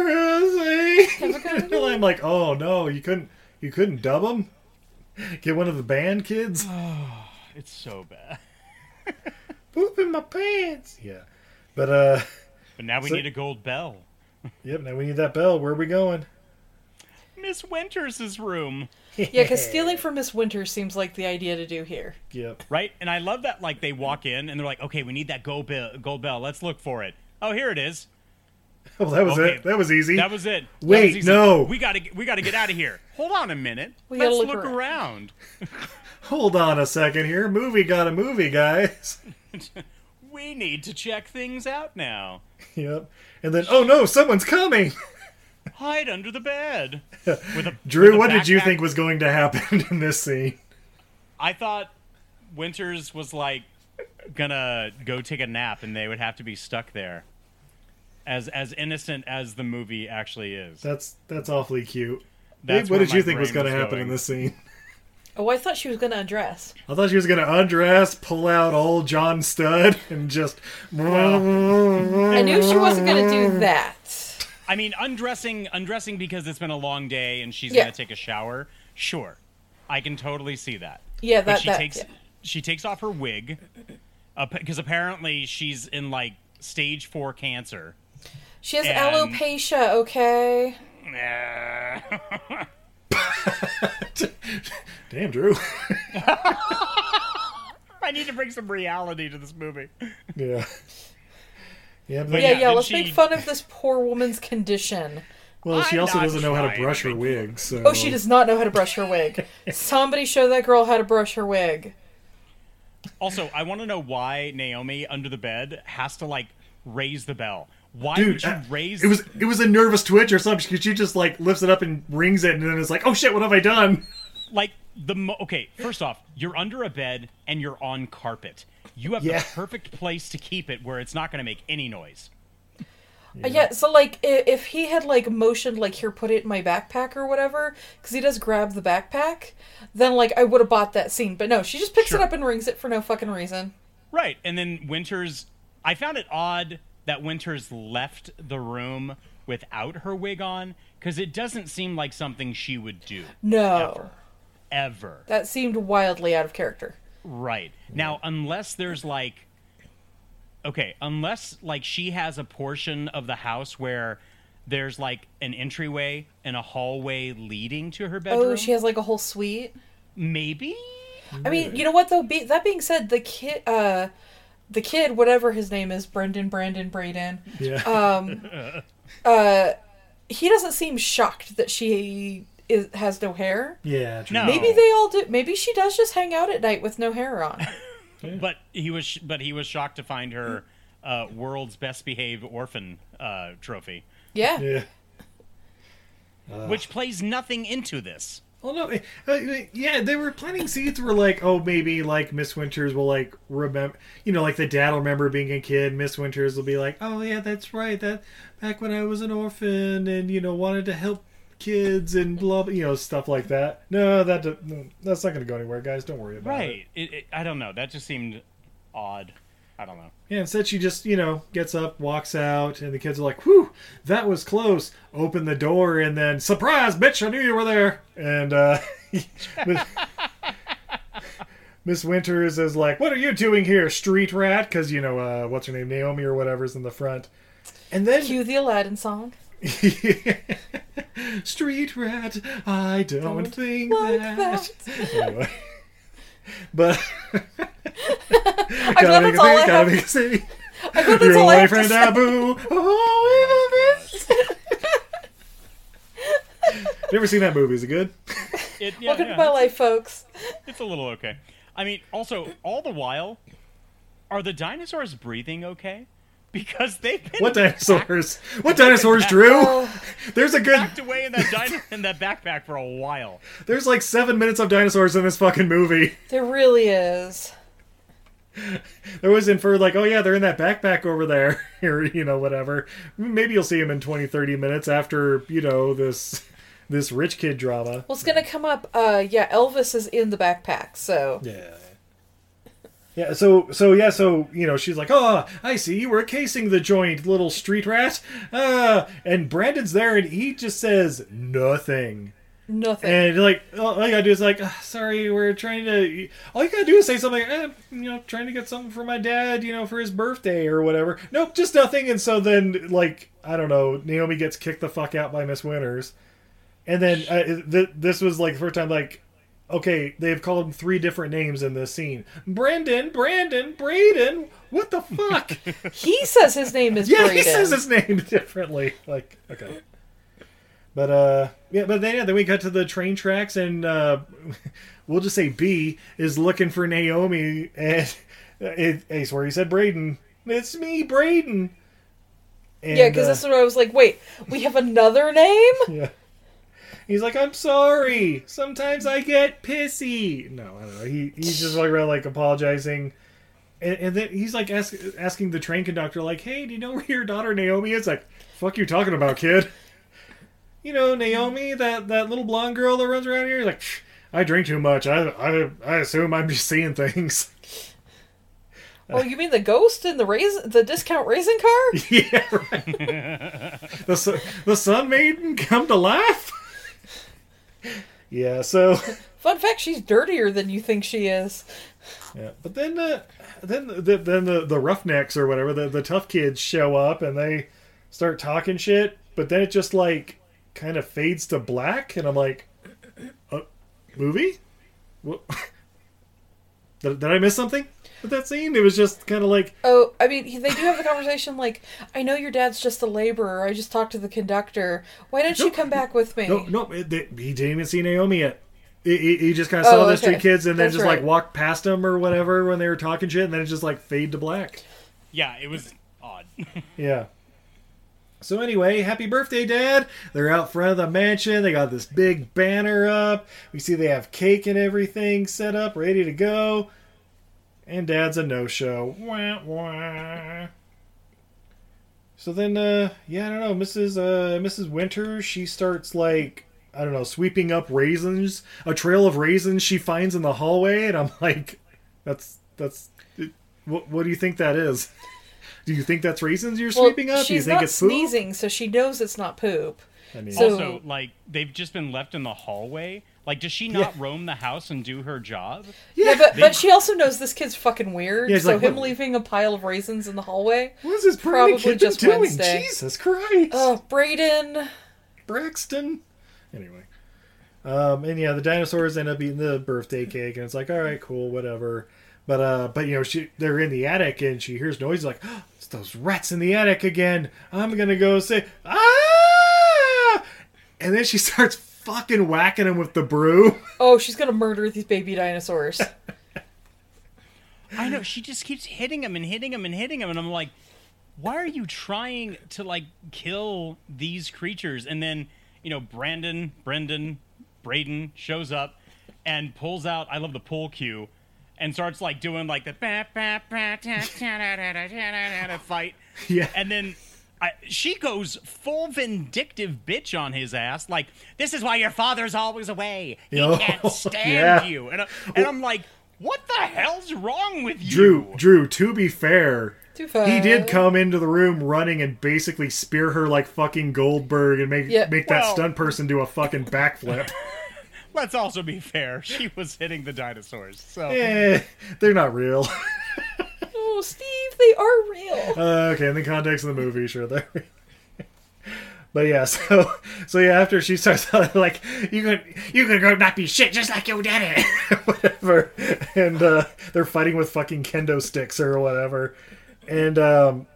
never sing. And I'm like, oh no, you couldn't, you couldn't dub him. Get one of the band kids. It's so bad. Poop in my pants. Yeah, but uh. But now we So- need a gold bell. Yep. Now we need that bell. Where are we going? Miss Winters' room. Yeah, because stealing from Miss Winters seems like the idea to do here. Yep. Right? And I love that, like, they walk in and they're like, okay, we need that gold bell. Gold bell. Let's look for it. Oh, here it is. Well, that was Okay. it. That was easy. That was it. That Wait, was easy. no. We gotta we gotta get out of here. Hold on a minute. We Let's gotta look, look around. Hold on a second here. Movie got a movie, guys. We need to check things out now. Yep. And then, oh no, someone's coming. Hide under the bed. With a, Drew, with a what did you backpack. think was going to happen in this scene? I thought Winters was like gonna go take a nap, and they would have to be stuck there. As as innocent as the movie actually is. That's that's awfully cute. That's Babe, what where did you my think was brain going to was happen in going. this scene? Oh, I thought she was going to undress. I thought she was going to undress, pull out old John Studd, and just. I knew she wasn't going to do that. I mean, undressing undressing because it's been a long day and she's Yeah. gonna take a shower. Sure, I can totally see that. Yeah, But that- she that- takes yeah. she takes off her wig because apparently she's in like stage four cancer. She has And- alopecia, okay? Damn, Drew. I need to bring some reality to this movie. Yeah. Yeah, But but yeah, yeah, yeah, then let's she- make fun of this poor woman's condition. well, she I'm also not doesn't know how to trying brush to her make wig, so. Oh, she does not know how to brush her wig. Somebody show that girl how to brush her wig. Also, I want to know why Naomi under the bed has to like raise the bell. Why Dude, would you uh, raise? it was it was a nervous twitch or something because she just like lifts it up and rings it, and then it's like, oh shit, what have I done? like the mo- okay. First off, you're under a bed and you're on carpet. You have Yeah. the perfect place to keep it where it's not going to make any noise. Yeah. yeah, so like i- if he had like motioned like here, put it in my backpack or whatever, because he does grab the backpack, then like I would have bought that scene. But no, she just picks Sure. it up and rings it for no fucking reason. Right, and then Winters. I found it odd that Winters left the room without her wig on because it doesn't seem like something she would do. No, Ever. Ever. that seemed wildly out of character. Right. Now, unless there's like okay, unless like she has a portion of the house where there's like an entryway and a hallway leading to her bedroom. Oh, she has like a whole suite. Maybe. I mean, you know what though? Be, that being said, the kid, uh, the kid, whatever his name is, Brendan, Brandon, Braden. Yeah. Um, uh, he doesn't seem shocked that she is, has no hair. Yeah. True. No. Maybe they all do. Maybe she does just hang out at night with no hair on. But he was, but he was shocked to find her uh, world's best behaved orphan uh, trophy. Yeah. Yeah. Which plays nothing into this. Well, no, uh, yeah, they were planting seeds where, like, oh, maybe, like, Miss Winters will, like, remember, you know, like, the dad will remember being a kid. Miss Winters will be like, oh, yeah, that's right, that, back when I was an orphan and, you know, wanted to help kids and blah, blah, you know, stuff like that. No, that that's not going to go anywhere, guys. Don't worry about Right. it. It, it, I don't know. That just seemed odd. I don't know. Yeah, instead she just, you know, gets up, walks out, and the kids are like, whew, that was close. Open the door, and then, surprise, bitch, I knew you were there. And, uh, Miss Winters is like, what are you doing here, street rat? Because, you know, uh, what's her name, Naomi or whatever's in the front. And then... Cue the Aladdin song. Street rat, I don't, don't think like that. that. Anyway. But... I'm glad that's all I have. Make a city. I'm glad that's You're all I away have from to taboo. Oh, never seen that movie. Is it good? It, yeah, Welcome yeah. to my life, folks. It's a little okay. I mean, also, all the while, are the dinosaurs breathing okay? Because they've been What dinosaurs? Packed, what dinosaurs, Drew? Oh. There's a good. Packed away in that dino- in that backpack for a while. There's like seven minutes of dinosaurs in this fucking movie. There really is. There was inferred like, oh yeah, they're in that backpack over there, or you know, whatever. Maybe you'll see them in twenty, thirty minutes after you know this this rich kid drama. Well, it's gonna come up. Uh, yeah, Elvis is in the backpack, so yeah. Yeah, so, so, yeah, so, you know, she's like, oh, I see, you were casing the joint, little street rat. Ah, and Brandon's there, and he just says nothing. Nothing. And, like, all you gotta do is, like, oh, sorry, we're trying to, all you gotta do is say something, eh, you know, trying to get something for my dad, you know, for his birthday or whatever. Nope, just nothing, and so then, like, I don't know, Naomi gets kicked the fuck out by Miss Winters. And then, uh, th- this was, like, the first time, like, okay, they've called him three different names in this scene. Brendan, Brandon, Braden. What the fuck? He says his name is yeah, Braden. he says his name differently. Like, okay. But, uh, yeah, but then, yeah, then we got to the train tracks, and, uh, we'll just say B is looking for Naomi, and it, I swear he said Braden. It's me, Braden. And, yeah, because uh, this is where I was like, wait, we have another name? Yeah. He's like, I'm sorry. Sometimes I get pissy. No, I don't know. He he's just like around like apologizing, and, and then he's like ask, asking the train conductor like, "Hey, do you know where your daughter Naomi is?" Like, "Fuck you talking about, kid?" You know, Naomi, that, that little blonde girl that runs around here. He's like, I drink too much. I I I assume I'm just seeing things. Oh, you mean the ghost in the raisin, the discount raisin car? Yeah, right. the sun, the Sun Maiden come to life. Yeah, so fun fact, she's dirtier than you think she is. Yeah, but then uh, then the, then the the roughnecks or whatever, the the tough kids show up and they start talking shit, but then it just like kind of fades to black, and I'm like, uh, movie? What? Did, did I miss something with that scene? It was just kind of like... Oh, I mean, they do have the conversation like, I know your dad's just a laborer. I just talked to the conductor. Why don't you come back with me? No, no, it, it, he didn't even see Naomi yet. He, he, he just kind of saw oh, the okay. street kids and then That's just right. like walked past them or whatever when they were talking shit, and then it just like fade to black. Yeah, it was odd. Yeah. So anyway, happy birthday, Dad. They're out front of the mansion. They got this big banner up. We see they have cake and everything set up, ready to go. And Dad's a no-show. Wah, wah. So then, uh, yeah, I don't know, Missus Uh, Missus Winters, she starts, like, I don't know, sweeping up raisins. A trail of raisins she finds in the hallway. And I'm like, that's, that's, what, what do you think that is? Do you think that's raisins you're Well, sweeping up? Do you she's think not it's poop? sneezing, so she knows it's not poop. I mean, So- Also, like, they've just been left in the hallway. Like, does she not Yeah. roam the house and do her job? Yeah, but, They- but she also knows this kid's fucking weird, Yeah, she's so like, him what- leaving a pile of raisins in the hallway, What is this probably pregnant kid just been doing? Wednesday. Jesus Christ. Oh, Brayden. Braxton. Anyway. Um, and yeah, the dinosaurs end up eating the birthday cake, and it's like, all right, cool, whatever. But uh, but you know, she they're in the attic, and she hears noises like, oh, it's those rats in the attic again. I'm gonna go say, ah! And then she starts fucking whacking him with the broom. Oh, she's gonna murder these baby dinosaurs. I know, she just keeps hitting him and hitting him and hitting him, and I'm like, why are you trying to, like, kill these creatures? And then, you know, Brandon, Brendan, Brayden shows up and pulls out, I love the pull cue, and starts, like, doing, like, the fight. Yeah. And then I, she goes full vindictive bitch on his ass, like, this is why your father's always away. He Yo, can't stand yeah. you. And, I, and I'm like, what the hell's wrong with you? Drew, Drew, to be fair, Too far. he did come into the room running and basically spear her like fucking Goldberg and make Yeah. make that Well- stunt person do a fucking backflip. Let's also be fair. She was hitting the dinosaurs, so Eh, they're not real. Oh, Steve, they are real. Uh, okay, in the context of the movie, sure. They're real. But yeah, so so yeah, after she starts like, you could you could go not be shit just like your daddy, whatever, and uh, they're fighting with fucking kendo sticks or whatever, and um,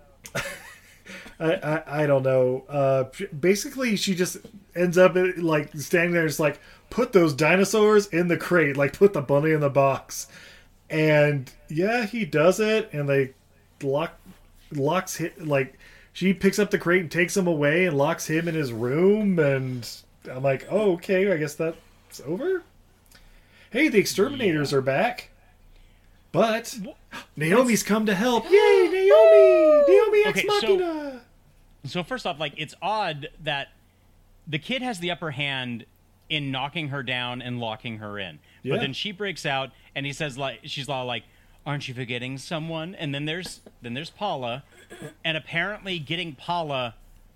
I, I I don't know. Uh, basically, she just ends up like standing there, just like, put those dinosaurs in the crate, like put the bunny in the box, and yeah, he does it, and they lock locks hit like. She picks up the crate and takes him away and locks him in his room, and I'm like, oh, okay, I guess that's over? Hey, the exterminators Yeah. are back. But Naomi's come to help. Yay, Naomi! Naomi Ex Okay, so- Machina! So first off, like, it's odd that the kid has the upper hand in knocking her down and locking her in. Yeah. But then she breaks out and he says, like, she's all like, aren't you forgetting someone? And then there's then there's Paula, and apparently getting Paula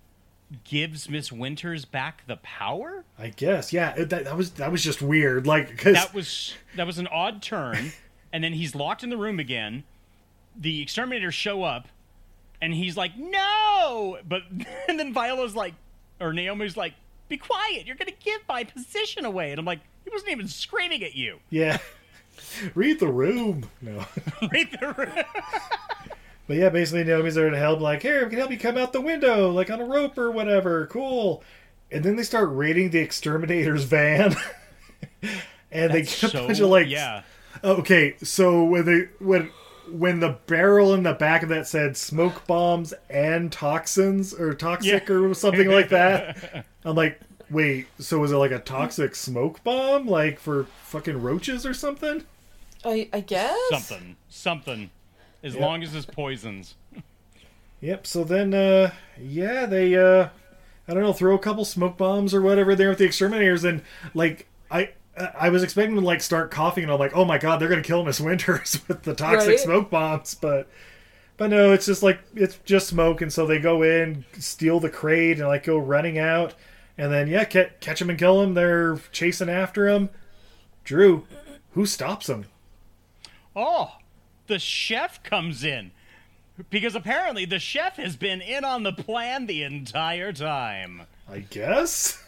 gives Miss Winters back the power. I guess, yeah. It, that, that was that was just weird, like, cause That was that was an odd turn. And then he's locked in the room again. The exterminators show up, and he's like, no! But and then Viola's like, or Naomi's like, be quiet, you're gonna give my position away. And I'm like, he wasn't even screaming at you. yeah. Read the room. No. Read the room. But yeah, basically Naomi's there to help, like, here, we can help you come out the window, like on a rope or whatever. Cool. And then they start raiding the exterminator's van. And they That's get a so- bunch of like yeah. Okay, so when they when when the barrel in the back of that said smoke bombs and toxins or toxic Yeah. or something like that, I'm like, wait, so is it like a toxic smoke bomb, like for fucking roaches or something? I, I guess? Something. Something. As Yep. long as it's poisons. Yep. So then, uh, yeah, they, uh, I don't know, throw a couple smoke bombs or whatever there with the exterminators, and like I, I was expecting them to like start coughing, and I'm like, oh my god, they're gonna kill Miss Winters with the toxic Right. smoke bombs, but, but no, it's just like it's just smoke, and so they go in, steal the crate, and like go running out, and then yeah, ca- catch him and kill him. They're chasing after him. Drew, who stops him? Oh, the chef comes in. Because apparently the chef has been in on the plan the entire time. I guess.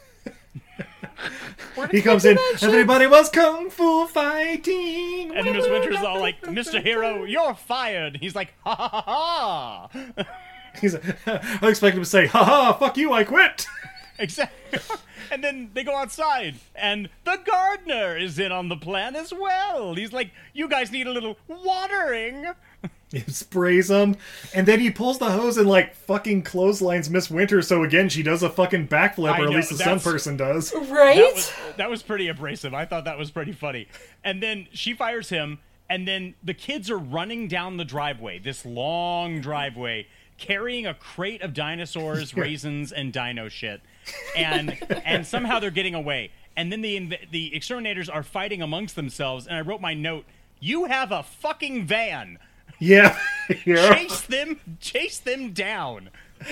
Where did He you comes get in, that shit? everybody was kung fu fighting. And Miss Winters is all like, Mister Hero, you're fired. He's like, ha ha ha ha. He's, I expect him to say, haha, fuck you, I quit. Exactly. And then they go outside, and the gardener is in on the plan as well. He's like, you guys need a little watering. He sprays him, and then he pulls the hose and, like, fucking clotheslines Miss Winter, so again, she does a fucking backflip, I or at know, least the sun that's- person does. Right? That was, that was pretty abrasive. I thought that was pretty funny. And then she fires him, and then the kids are running down the driveway, this long driveway, carrying a crate of dinosaurs, raisins, and dino shit. And and somehow they're getting away. And then the inv- the exterminators are fighting amongst themselves, and I wrote my note, you have a fucking van. Yeah. yeah. Chase them, chase them down.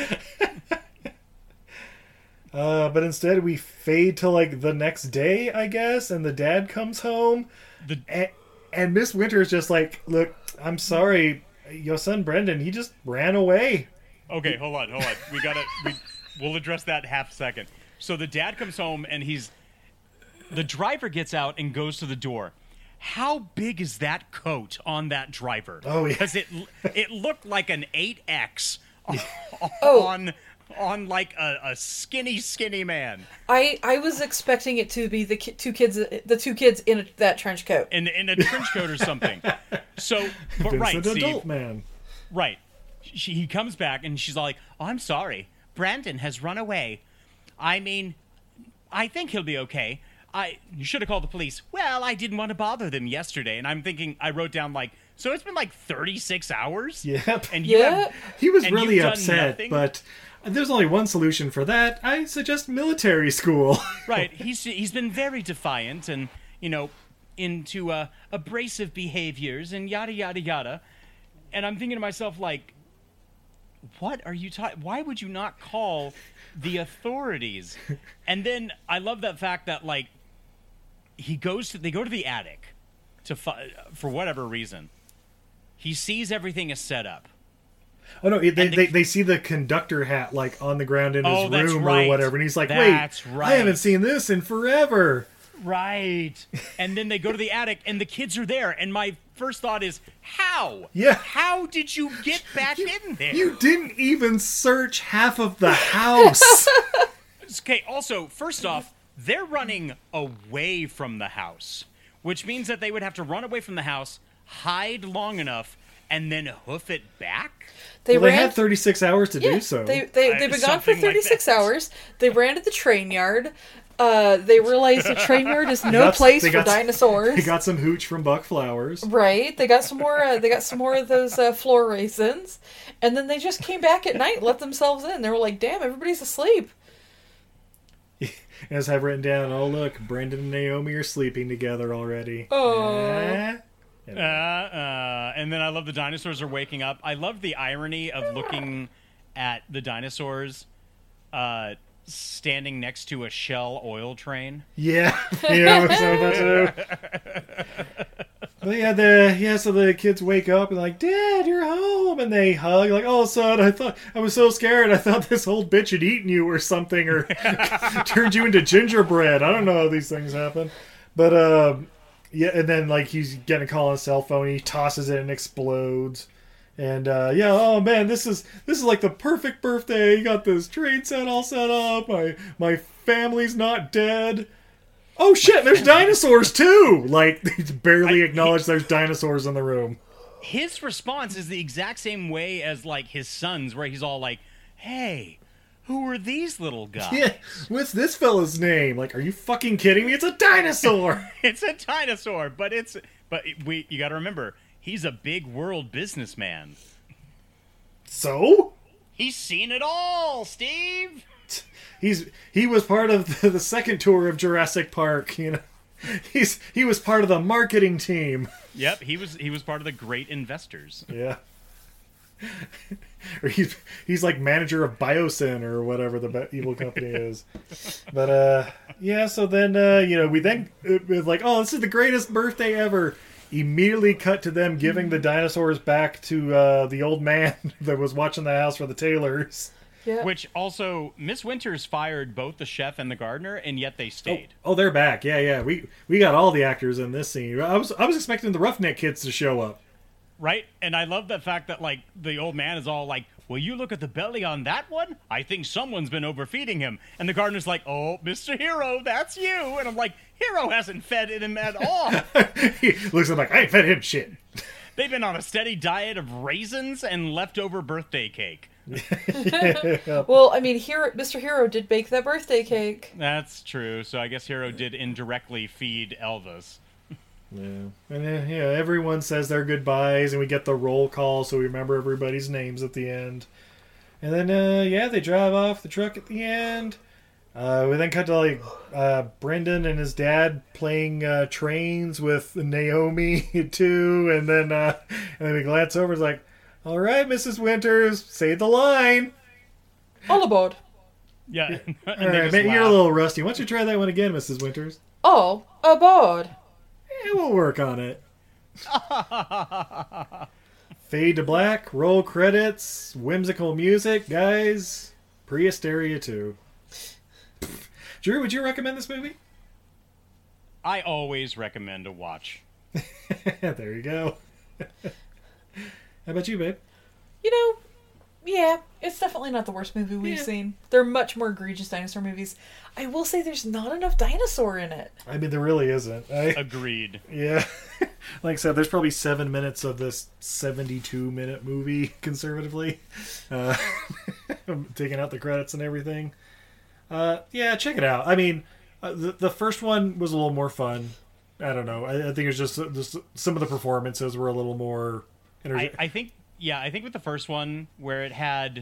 Uh, but instead we fade to like the next day, I guess, and the dad comes home. The... And, and Miss Winter's just like, look, I'm sorry, your son Brendan, he just ran away. Okay, hold on, hold on. We gotta, we, we'll address that half a second. So the dad comes home and he's, the driver gets out and goes to the door. How big is that coat on that driver? Oh, yeah. Because it, it looked like an eight X on, Oh. on, on like a, a skinny, skinny man. I, I was expecting it to be the ki- two kids, the two kids in a, that trench coat. In, in a trench coat or something. So, but Vincent right, Steve. Adult Man. Right. She, he comes back and she's all like, oh, I'm sorry. Brandon has run away. I mean, I think he'll be okay. I you should have called the police. Well, I didn't want to bother them yesterday. And I'm thinking, I wrote down like, so it's been like thirty-six hours? Yep. And you Yeah. have, He was and really you've done upset, nothing? but there's only one solution for that. I suggest military school. Right. He's he's been very defiant and, you know, into uh, abrasive behaviors and yada, yada, yada. And I'm thinking to myself, like, what are you talking? Why would you not call the authorities? And then I love that fact that, like, he goes to, they go to the attic to, fi- for whatever reason. He sees everything is set up. Oh no! They, the- they they see the conductor hat like on the ground in his Oh, that's room right. or whatever, and he's like, That's "Wait, right. I haven't seen this in forever." Right. And then they go to the attic and the kids are there. And my first thought is, how? Yeah. How did you get back in there? You didn't even search half of the house. Okay, also, first off, they're running away from the house, which means that they would have to run away from the house, hide long enough, and then hoof it back? They well, they ran had thirty-six hours to Yeah, do so. They they Uh, they've been gone for something like thirty-six that. hours. They ran to the train yard. Uh, they realized the train yard is no got- place they for got- dinosaurs. They got some hooch from Buck Flowers. Right. They got some more. Uh, they got some more of those uh, floor raisins, and then they just came back at night, let themselves in. They were like, "Damn, everybody's asleep." As I've written down, oh look, Brendan and Naomi are sleeping together already. Oh. Eh? Uh, uh, and then I love the dinosaurs are waking up. I love the irony of looking at the dinosaurs uh, standing next to a Shell oil train. Yeah, yeah, so that's it. But yeah, the yeah, so the kids wake up and like, Dad, you're home, and they hug like, oh son, I thought I was so scared. I thought this old bitch had eaten you or something, or turned you into gingerbread. I don't know how these things happen, but uh, yeah, and then like he's getting a call on his cell phone, he tosses it and explodes. And uh, yeah, oh man, this is this is like the perfect birthday. You got this train set all set up. My my family's not dead. Oh shit, there's dinosaurs too. Like they barely acknowledge there's dinosaurs in the room. His response is the exact same way as like his son's, where he's all like, "Hey, who are these little guys?" Yeah, what's this fella's name? Like, are you fucking kidding me? It's a dinosaur. It's a dinosaur, but it's but we you got to remember. He's a big world businessman. So? He's seen it all, Steve. He's he was part of the, the second tour of Jurassic Park, you know. He's he was part of the marketing team. Yep, he was he was part of the great investors. Yeah. Or he's he's like manager of Biosyn or whatever the be- evil company is. But uh yeah, so then uh you know, we then it was like, "Oh, this is the greatest birthday ever." Immediately cut to them giving the dinosaurs back to uh, the old man that was watching the house for the Taylors. Yeah. Which also, Miss Winters fired both the chef and the gardener, and yet they stayed. Oh, oh, they're back. Yeah, yeah. We we got all the actors in this scene. I was I was expecting the Roughneck kids to show up. Right? And I love the fact that, like, the old man is all like, "Will you look at the belly on that one? I think someone's been overfeeding him." And the gardener's like, "Oh, Mister Hero, that's you." And I'm like, Hero hasn't fed him at all. He looks at him like, I ain't fed him shit. They've been on a steady diet of raisins and leftover birthday cake. Well, I mean, Hero, Mister Hero did bake that birthday cake. That's true. So I guess Hero did indirectly feed Elvis. Yeah. And then, yeah, everyone says their goodbyes, and we get the roll call so we remember everybody's names at the end. And then, uh, yeah, they drive off the truck at the end. Uh, we then cut to like uh, Brendan and his dad playing uh, trains with Naomi too, and then uh, and then we glance over. It's like, all right, Missus Winters, say the line. All aboard. Yeah. All right, man, you're a little rusty. Why don't you try that one again, Missus Winters? All aboard. Yeah, we'll work on it. Fade to black, roll credits, whimsical music, guys. Pre-Hysteria two. Drew, would you recommend this movie? I always recommend a watch. There you go. How about you, babe? You know, yeah, it's definitely not the worst movie we've Yeah. seen. There are much more egregious dinosaur movies. I will say there's not enough dinosaur in it. I mean, there really isn't. I, Agreed. Yeah. Like I said, there's probably seven minutes of this seventy-two minute movie, conservatively. Uh, taking out the credits and everything. Uh, yeah, check it out. I mean, uh, the, the first one was a little more fun. I don't know. I, I think it's just, just some of the performances were a little more... I, I think, yeah, I think with the first one, where it had...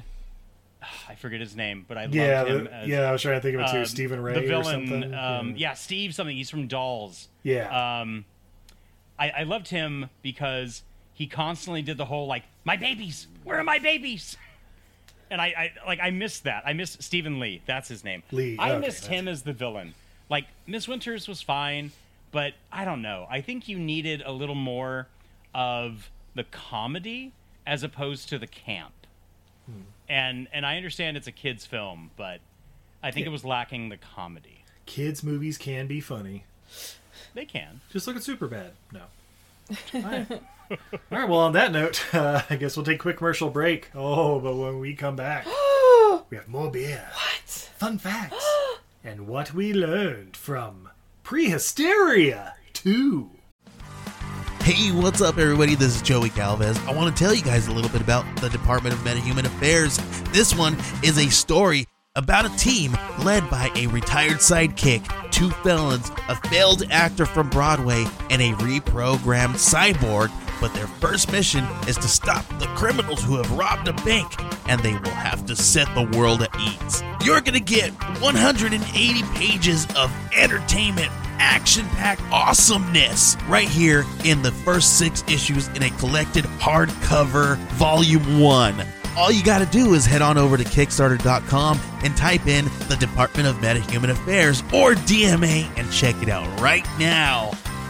I forget his name, but I yeah, loved him. the, as, yeah, I was trying to think of it too. uh, Stephen Ray the or villain, something. Um, yeah. yeah, Steve something. He's from Dolls. Yeah. Um, I, I loved him because he constantly did the whole, like, my babies! Where are my babies? And I, I like, I missed that. I missed Stephen Lee. That's his name. Lee. I okay, missed that's- him as the villain. Like, Miss Winters was fine, but I don't know. I think you needed a little more of the comedy as opposed to the camp. Hmm. And and I understand it's a kid's film, but I think Yeah. it was lacking the comedy. Kids' movies can be funny. They can. Just look at Superbad. No. All right. All right, well, on that note, uh, I guess we'll take a quick commercial break. Oh, but when we come back, we have more beer. What? Fun facts. And what we learned from Pre-Hysteria two. Hey, what's up, everybody? This is Joey Galvez. I want to tell you guys a little bit about the Department of Metahuman Affairs. This one is a story about a team led by a retired sidekick, two felons, a failed actor from Broadway, and a reprogrammed cyborg. But their first mission is to stop the criminals who have robbed a bank, and they will have to set the world at ease. You're going to get one hundred eighty pages of entertainment, action-packed awesomeness right here in the first six issues in a collected hardcover volume one. All you got to do is head on over to Kickstarter dot com and type in the Department of Metahuman Affairs or D M A and check it out right now.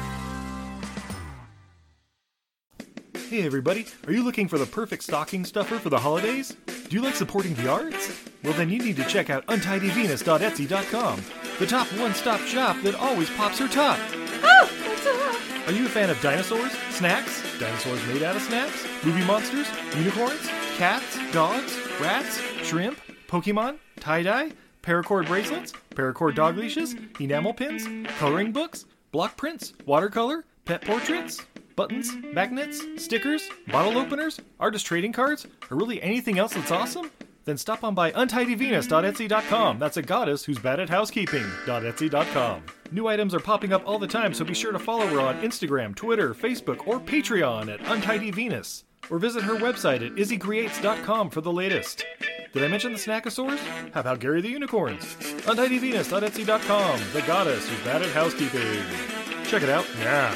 Hey everybody, are you looking for the perfect stocking stuffer for the holidays? Do you like supporting the arts? Well then you need to check out untidy venus dot etsy dot com, the top one-stop shop that always pops her top. Oh, what's up? Are you a fan of dinosaurs, snacks, dinosaurs made out of snacks, movie monsters, unicorns, cats, dogs, rats, shrimp, Pokemon, tie-dye, paracord bracelets, paracord dog leashes, enamel pins, coloring books, block prints, watercolor, pet portraits, buttons, magnets, stickers, bottle openers, artist trading cards, or really anything else that's awesome? Then stop on by untidy venus dot etsy dot com. That's a goddess who's bad at housekeeping. .etsy dot com. New items are popping up all the time, so be sure to follow her on Instagram, Twitter, Facebook, or Patreon at UntidyVenus. Or visit her website at izzy creates dot com for the latest. Did I mention the Snackosaurs? How about Gary the Unicorns? untidy venus dot etsy dot com. The goddess who's bad at housekeeping. Check it out now.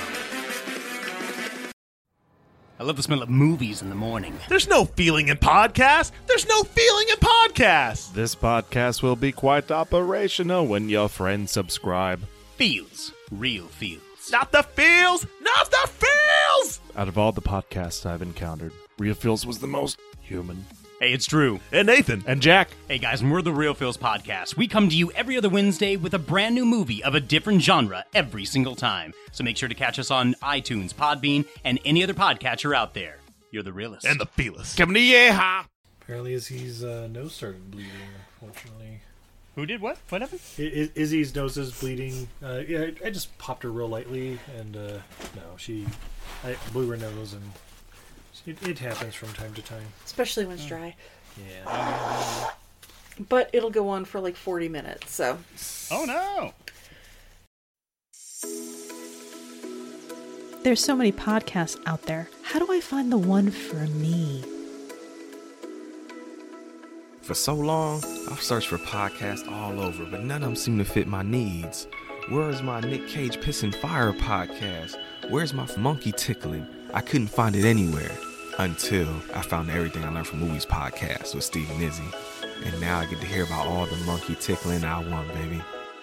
I love the smell of movies in the morning. There's no feeling in podcasts. There's no feeling in podcasts. This podcast will be quite operational when your friends subscribe. Feels. Real feels. Not the feels. Not the feels. Out of all the podcasts I've encountered, Real Feels was the most human. Hey, it's Drew. And Nathan. And Jack. Hey guys, and we're the Real Feels Podcast. We come to you every other Wednesday with a brand new movie of a different genre every single time. So make sure to catch us on iTunes, Podbean, and any other podcatcher out there. You're the realest. And the feelest. Come to yeehaw. Apparently Izzy's uh, nose started bleeding, unfortunately. Who did what? What happened? I- I- Izzy's nose is bleeding. Uh, yeah, I, I just popped her real lightly, and uh, no, she... I blew her nose, and it, it happens from time to time. Especially when it's dry. Yeah. But it'll go on for like forty minutes, so. Oh no! There's so many podcasts out there. How do I find the one for me? For so long, I've searched for podcasts all over, but none of them seem to fit my needs. Where is my Nick Cage Pissing Fire podcast? Where's my monkey tickling? I couldn't find it anywhere until I found the Everything I Learned from Movies podcast with Steve and Izzy. And now I get to hear about all the monkey tickling I want, baby.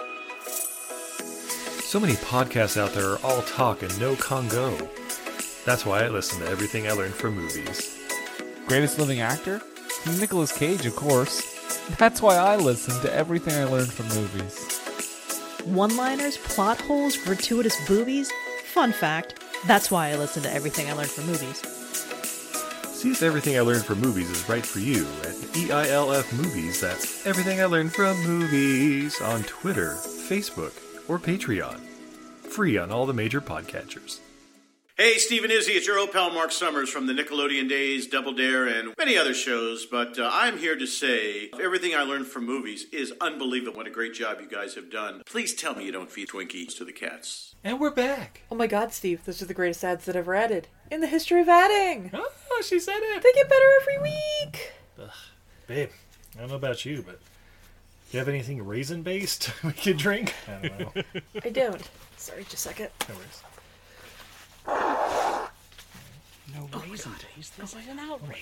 So many podcasts out there are all talk and no Congo. That's why I listen to Everything I Learned from Movies. Greatest living actor? Nicolas Cage, of course. That's why I listen to Everything I Learned from Movies. One-liners, plot holes, gratuitous boobies? Fun fact, that's why I listen to Everything I Learned from Movies. See if Everything I Learned from Movies is right for you at E I L F Movies. That's Everything I Learned from Movies on Twitter, Facebook, or Patreon. Free on all the major podcatchers. Hey, Steve and Izzy, it's your old pal Mark Summers from the Nickelodeon Days, Double Dare, and many other shows. But uh, I'm here to say Everything I Learned from Movies is unbelievable. What a great job you guys have done. Please tell me you don't feed Twinkies to the cats. And we're back. Oh my god, Steve, those are the greatest ads that ever added in the history of adding. Oh, she said it. They get better every week. Ugh, babe, I don't know about you, but do you have anything raisin-based we could drink? I don't know. I don't. Sorry, just a second. No worries. No raisin taste. This is an outrage.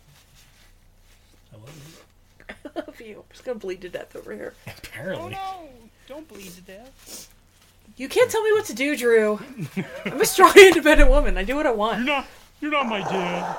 I love you. I love you. I'm just gonna bleed to death over here. Apparently. Oh no! Don't bleed to death. You can't tell me what to do, Drew. I'm a strong, independent woman. I do what I want. You're not. You're not my dad.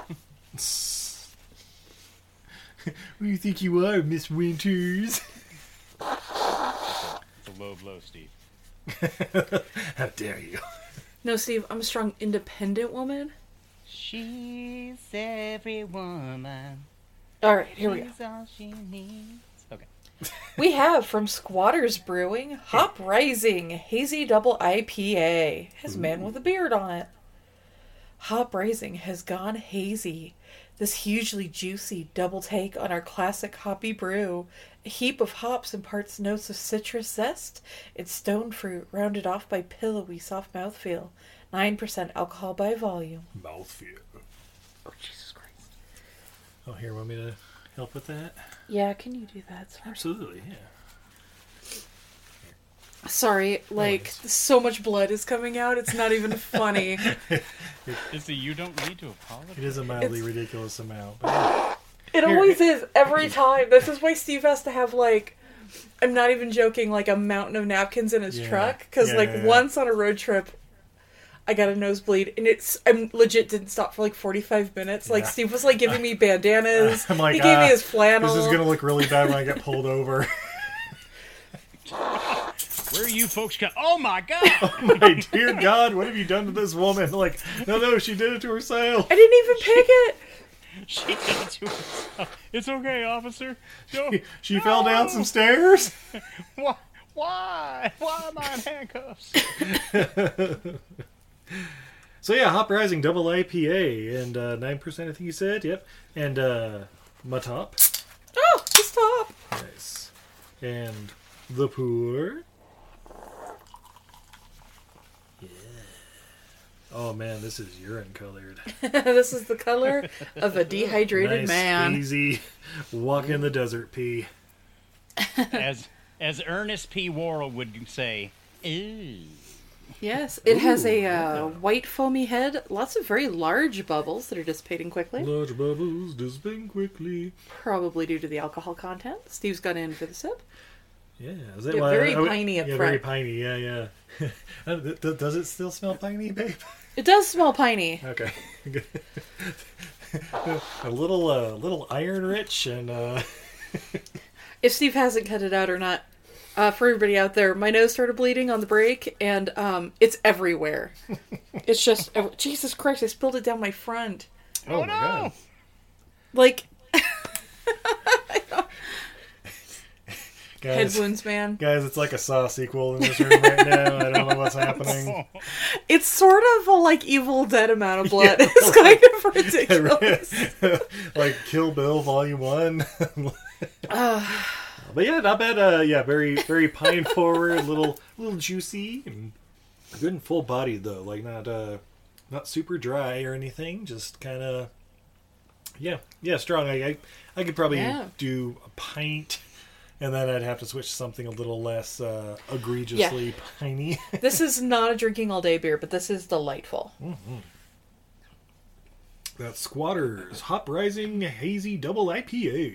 Who do you think you are, Miss Winters? It's a low blow, Steve. How dare you? No, Steve, I'm a strong, independent woman. She's every woman. All right, here we go. She's all she needs. Okay. We have from Squatters Brewing, Hop Rising Hazy Double I P A. Has a man with a beard on it. Hop Rising has gone hazy. This hugely juicy double take on our classic hoppy brew. A heap of hops imparts notes of citrus zest and stone fruit, rounded off by pillowy soft mouthfeel. nine percent alcohol by volume. Mouthfeel. Oh, Jesus Christ. Oh, here, want me to help with that? Yeah, can you do that? Sorry. Absolutely, yeah. Sorry, like, so much blood is coming out, it's not even funny. Izzy, you don't need to apologize. It is a mildly It's- ridiculous amount. But yeah. It Here, always is, every time. This is why Steve has to have, like, I'm not even joking, like a mountain of napkins in his Yeah. truck. Because, Yeah, like, yeah, yeah. once on a road trip, I got a nosebleed, and it's, I legit didn't stop for like forty-five minutes. Like, Yeah. Steve was, like, giving me bandanas. I'm like, he gave ah, me his flannel. This is going to look really bad when I get pulled over. Where are you folks go? Oh my god! Oh my dear God, what have you done to this woman? Like, no, no, she did it to herself. I didn't even pick it. She did it to herself. It's okay, officer. No, She, she no. fell down some stairs. Why? Why? Why am I in handcuffs? So yeah, Hop Rising Double I P A and uh, nine percent I think you said, yep. And uh, my top. Oh, just top. Nice. And the pour. Yeah. Oh man, this is urine colored. This is the color of a dehydrated nice, man. Easy, walk in the desert pee. As as Ernest P. Worrell would say, ooh. Yes, it has a Ooh, uh, white foamy head, lots of very large bubbles that are dissipating quickly. Large bubbles dissipating quickly. Probably due to the alcohol content. Steve's got in for the sip. Yeah, is it Yeah, why- very oh, piney up yeah, front. very piney. Yeah, yeah. Uh, th- th- Does it still smell piney, babe? It does smell piney. Okay. A little, uh, little iron rich and. Uh... If Steve hasn't cut it out or not, uh, for everybody out there, my nose started bleeding on the break, and um, it's everywhere. It's just ev- Jesus Christ! I spilled it down my front. Oh, my God! Like Guys, head wounds, man. Guys, it's like a Saw sequel in this room right now. I don't know what's happening. It's sort of a like Evil Dead amount of blood. Yeah, It's like- kind of ridiculous. Like Kill Bill Volume One. Uh, But yeah, not bad. Uh, yeah, very, very pine forward, little, little juicy, and good and full bodied though. Like not, uh, not super dry or anything. Just kind of, yeah, yeah, strong. I, I, I could probably Yeah. do a pint, and then I'd have to switch to something a little less uh, egregiously Yeah. piney. This is not a drinking all day beer, but this is delightful. Mm-hmm. That's Squatters Hop Rising Hazy Double I P A.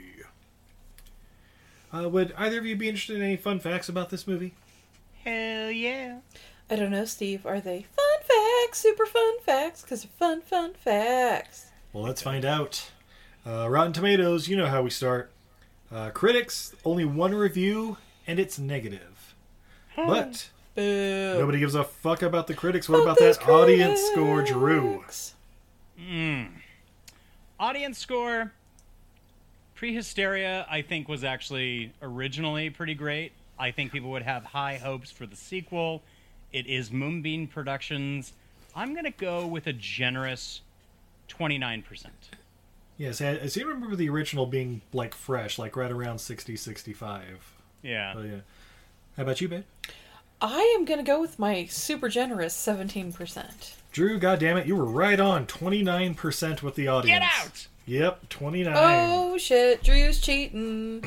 Uh, would either of you be interested in any fun facts about this movie? Hell yeah. I don't know, Steve. Are they fun facts? Super fun facts? Because they're fun, fun facts. Well, let's find out. Uh, Rotten Tomatoes, you know how we start. Uh, critics, only one review, and it's negative. But Boo. nobody gives a fuck about the critics. What Fuck about those that audience score, Drew? Mm. Audience score. Prehysteria, I think, was actually originally pretty great. I think people would have high hopes for the sequel. It is Moonbeam Productions. I'm going to go with a generous twenty-nine percent. Yes, I, I seem to remember the original being like fresh, like right around sixty, sixty-five. Yeah. So, yeah. How about you, babe? I am going to go with my super generous seventeen percent. Drew, goddammit, you were right on. twenty-nine percent with the audience. Get out! Yep, twenty-nine. Oh, shit. Drew's cheating.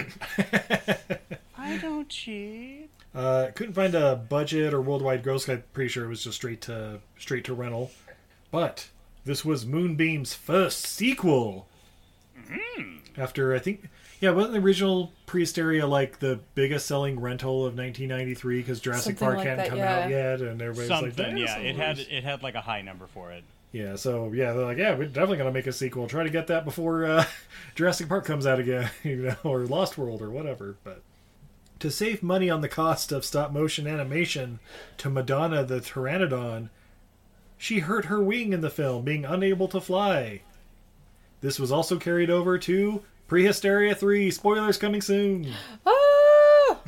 I don't cheat. Uh, couldn't find a budget or worldwide gross. I'm pretty sure it was just straight to straight to rental. But this was Moonbeam's first sequel. Mm. After, I think, yeah, wasn't the original Prehysteria like the biggest selling rental of nineteen ninety-three because Jurassic Something Park like hadn't that, come yeah. out yet, and everybody's Something, like, yeah. It had "Dinosaurs." it had like a high number for it. Yeah, so yeah, they're like, yeah, we're definitely gonna make a sequel. Try to get that before uh, Jurassic Park comes out again, you know, or Lost World or whatever. But to save money on the cost of stop motion animation to Madonna the Pteranodon, she hurt her wing in the film, being unable to fly. This was also carried over to Prehysteria three. Spoilers coming soon. Ah!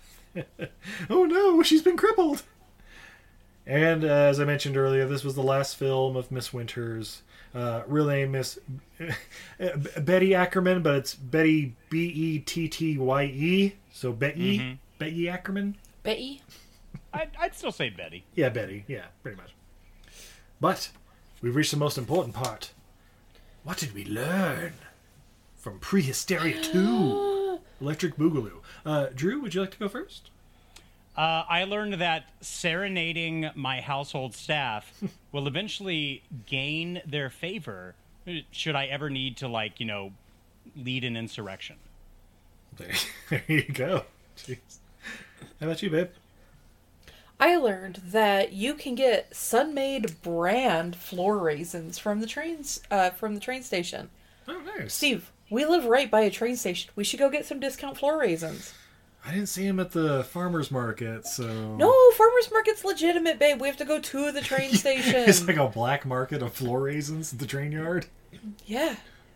Oh no, she's been crippled. And uh, as I mentioned earlier, this was the last film of Miss Winters. Uh, real name is Betty Ackerman, but it's Betty B E T T Y E. So Betty, Mm-hmm. Betty Ackerman. Betty? I'd, I'd still say Betty. Yeah, Betty. Yeah, pretty much. But we've reached the most important part. What did we learn from Prehysteria two? Electric Boogaloo. Uh, Drew, would you like to go first? Uh, I learned that serenading my household staff will eventually gain their favor should I ever need to, like, you know, lead an insurrection. There, there you go. Jeez. How about you, babe? I learned that you can get Sun-Maid brand floor raisins from the trains, uh, from the train station. Oh, nice. Steve, we live right by a train station. We should go get some discount floor raisins. I didn't see him at the farmer's market, so... No, farmer's market's legitimate, babe. We have to go to the train station. It's like a black market of floor raisins at the train yard. Yeah.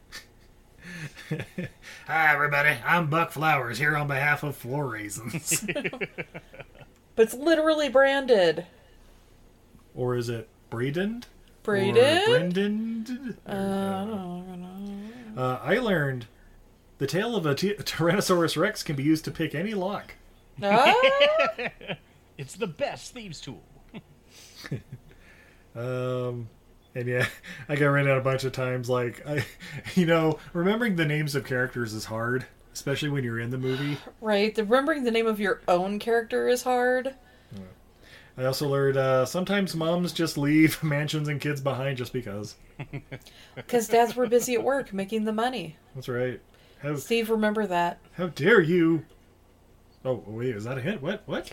Hi, everybody. I'm Buck Flowers, here on behalf of Floor Raisins. But it's literally branded. Or is it Bradened? Braided? Or Brendan? Uh, I don't know. Uh, I learned the tail of a t- Tyrannosaurus Rex can be used to pick any lock. Ah! It's the best thieves' tool. um, and yeah, I got ran out a bunch of times. Like, I, you know, remembering the names of characters is hard, especially when you're in the movie. Right. The, remembering the name of your own character is hard. I also learned uh, sometimes moms just leave mansions and kids behind just because. Because dads were busy at work making the money. That's right. How, Steve, remember that. How dare you? Oh, wait, is that a hint? What? What?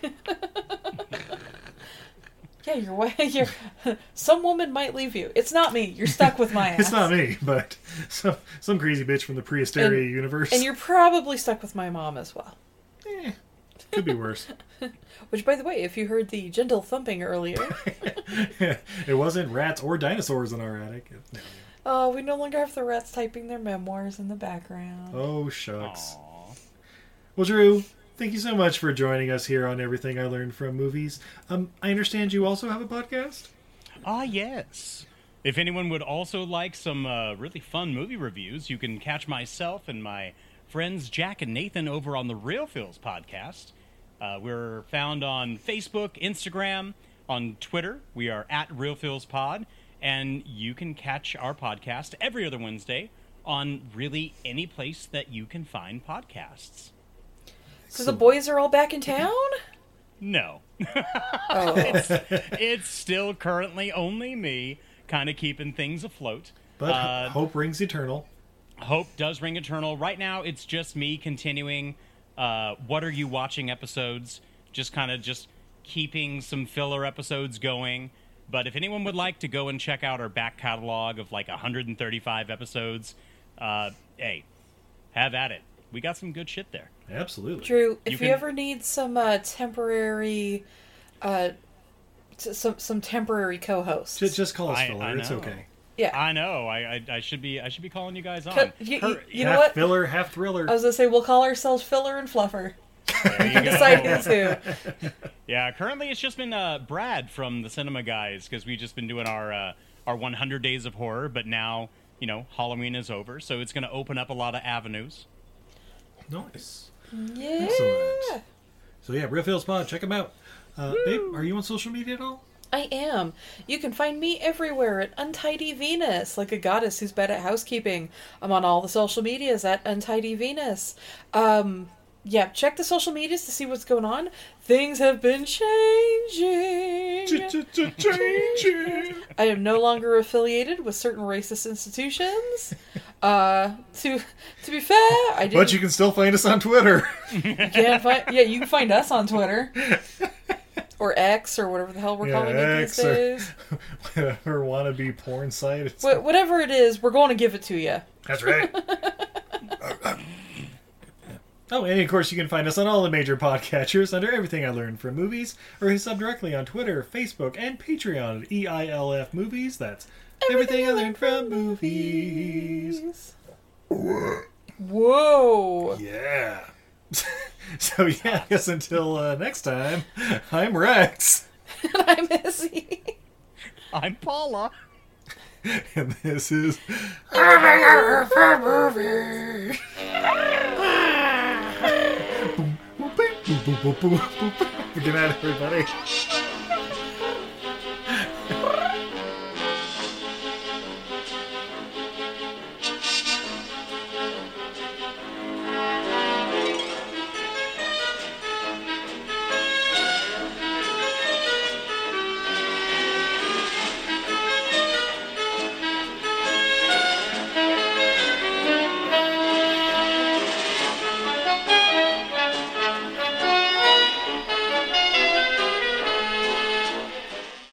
Yeah, your wife. Your some woman might leave you. It's not me. You're stuck with my ass. It's not me, but some some crazy bitch from the Prehysteria and, universe. And you're probably stuck with my mom as well. Eh, could be worse. Which, by the way, if you heard the gentle thumping earlier, it wasn't rats or dinosaurs in our attic. No. Oh, we no longer have the rats typing their memoirs in the background. Oh, shucks. Aww. Well, Drew, thank you so much for joining us here on Everything I Learned from Movies. Um, I understand you also have a podcast? Ah, yes. If anyone would also like some uh, really fun movie reviews, you can catch myself and my friends Jack and Nathan over on the Real Feels podcast. Uh, we're found on Facebook, Instagram, on Twitter. We are at Real Feels Pod. And you can catch our podcast every other Wednesday on really any place that you can find podcasts. So the boys are all back in town? No. Oh. it's, it's still currently only me, kind of keeping things afloat. But Uh, hope rings eternal. Hope does ring eternal. Right now, it's just me continuing uh, What Are You Watching episodes, just kind of just keeping some filler episodes going. But if anyone would like to go and check out our back catalog of like one hundred thirty-five episodes, uh, hey, have at it. We got some good shit there. Absolutely. Drew, if You you, can- ever need some uh, temporary, uh, t- some some temporary co-hosts, Just, just call us I- filler. I It's know. okay. Yeah. I know. I, I I should be I should be calling you guys on. Cut- you- you- Cur- you know half what? filler, half thriller. I was gonna say we'll call ourselves Filler and Fluffer. There you go. Decide who to. Yeah, currently it's just been uh, Brad from the Cinema Guys, because we've just been doing our uh, our one hundred Days of Horror, but now, you know, Halloween is over, so it's going to open up a lot of avenues. Nice. Yeah. Excellent. So yeah, Real Feels Pod, check them out. Uh, babe, are you on social media at all? I am. You can find me everywhere at Untidy Venus, like a goddess who's bad at housekeeping. I'm on all the social medias at Untidy Venus. Um, yeah, check the social medias to see what's going on. Things have been changing. Changing. I am no longer affiliated with certain racist institutions. Uh, to to be fair, I didn't. But you can still find us on Twitter. You can't find. Yeah, you can find us on Twitter. Or X, or whatever the hell we're Yeah, calling it X these or- days. Whatever wannabe porn site. It's Wh- whatever it is, we're going to give it to you. That's right. Oh, and of course you can find us on all the major podcatchers under Everything I Learned from Movies, or hit us up directly on Twitter, Facebook, and Patreon at E I L F Movies. That's Everything, I Learned from Movies. Whoa. Yeah. So yeah, I guess until uh, next time, I'm Rex. And I'm Izzy. I'm Paula. And this is Everything from Movies. Good night, everybody.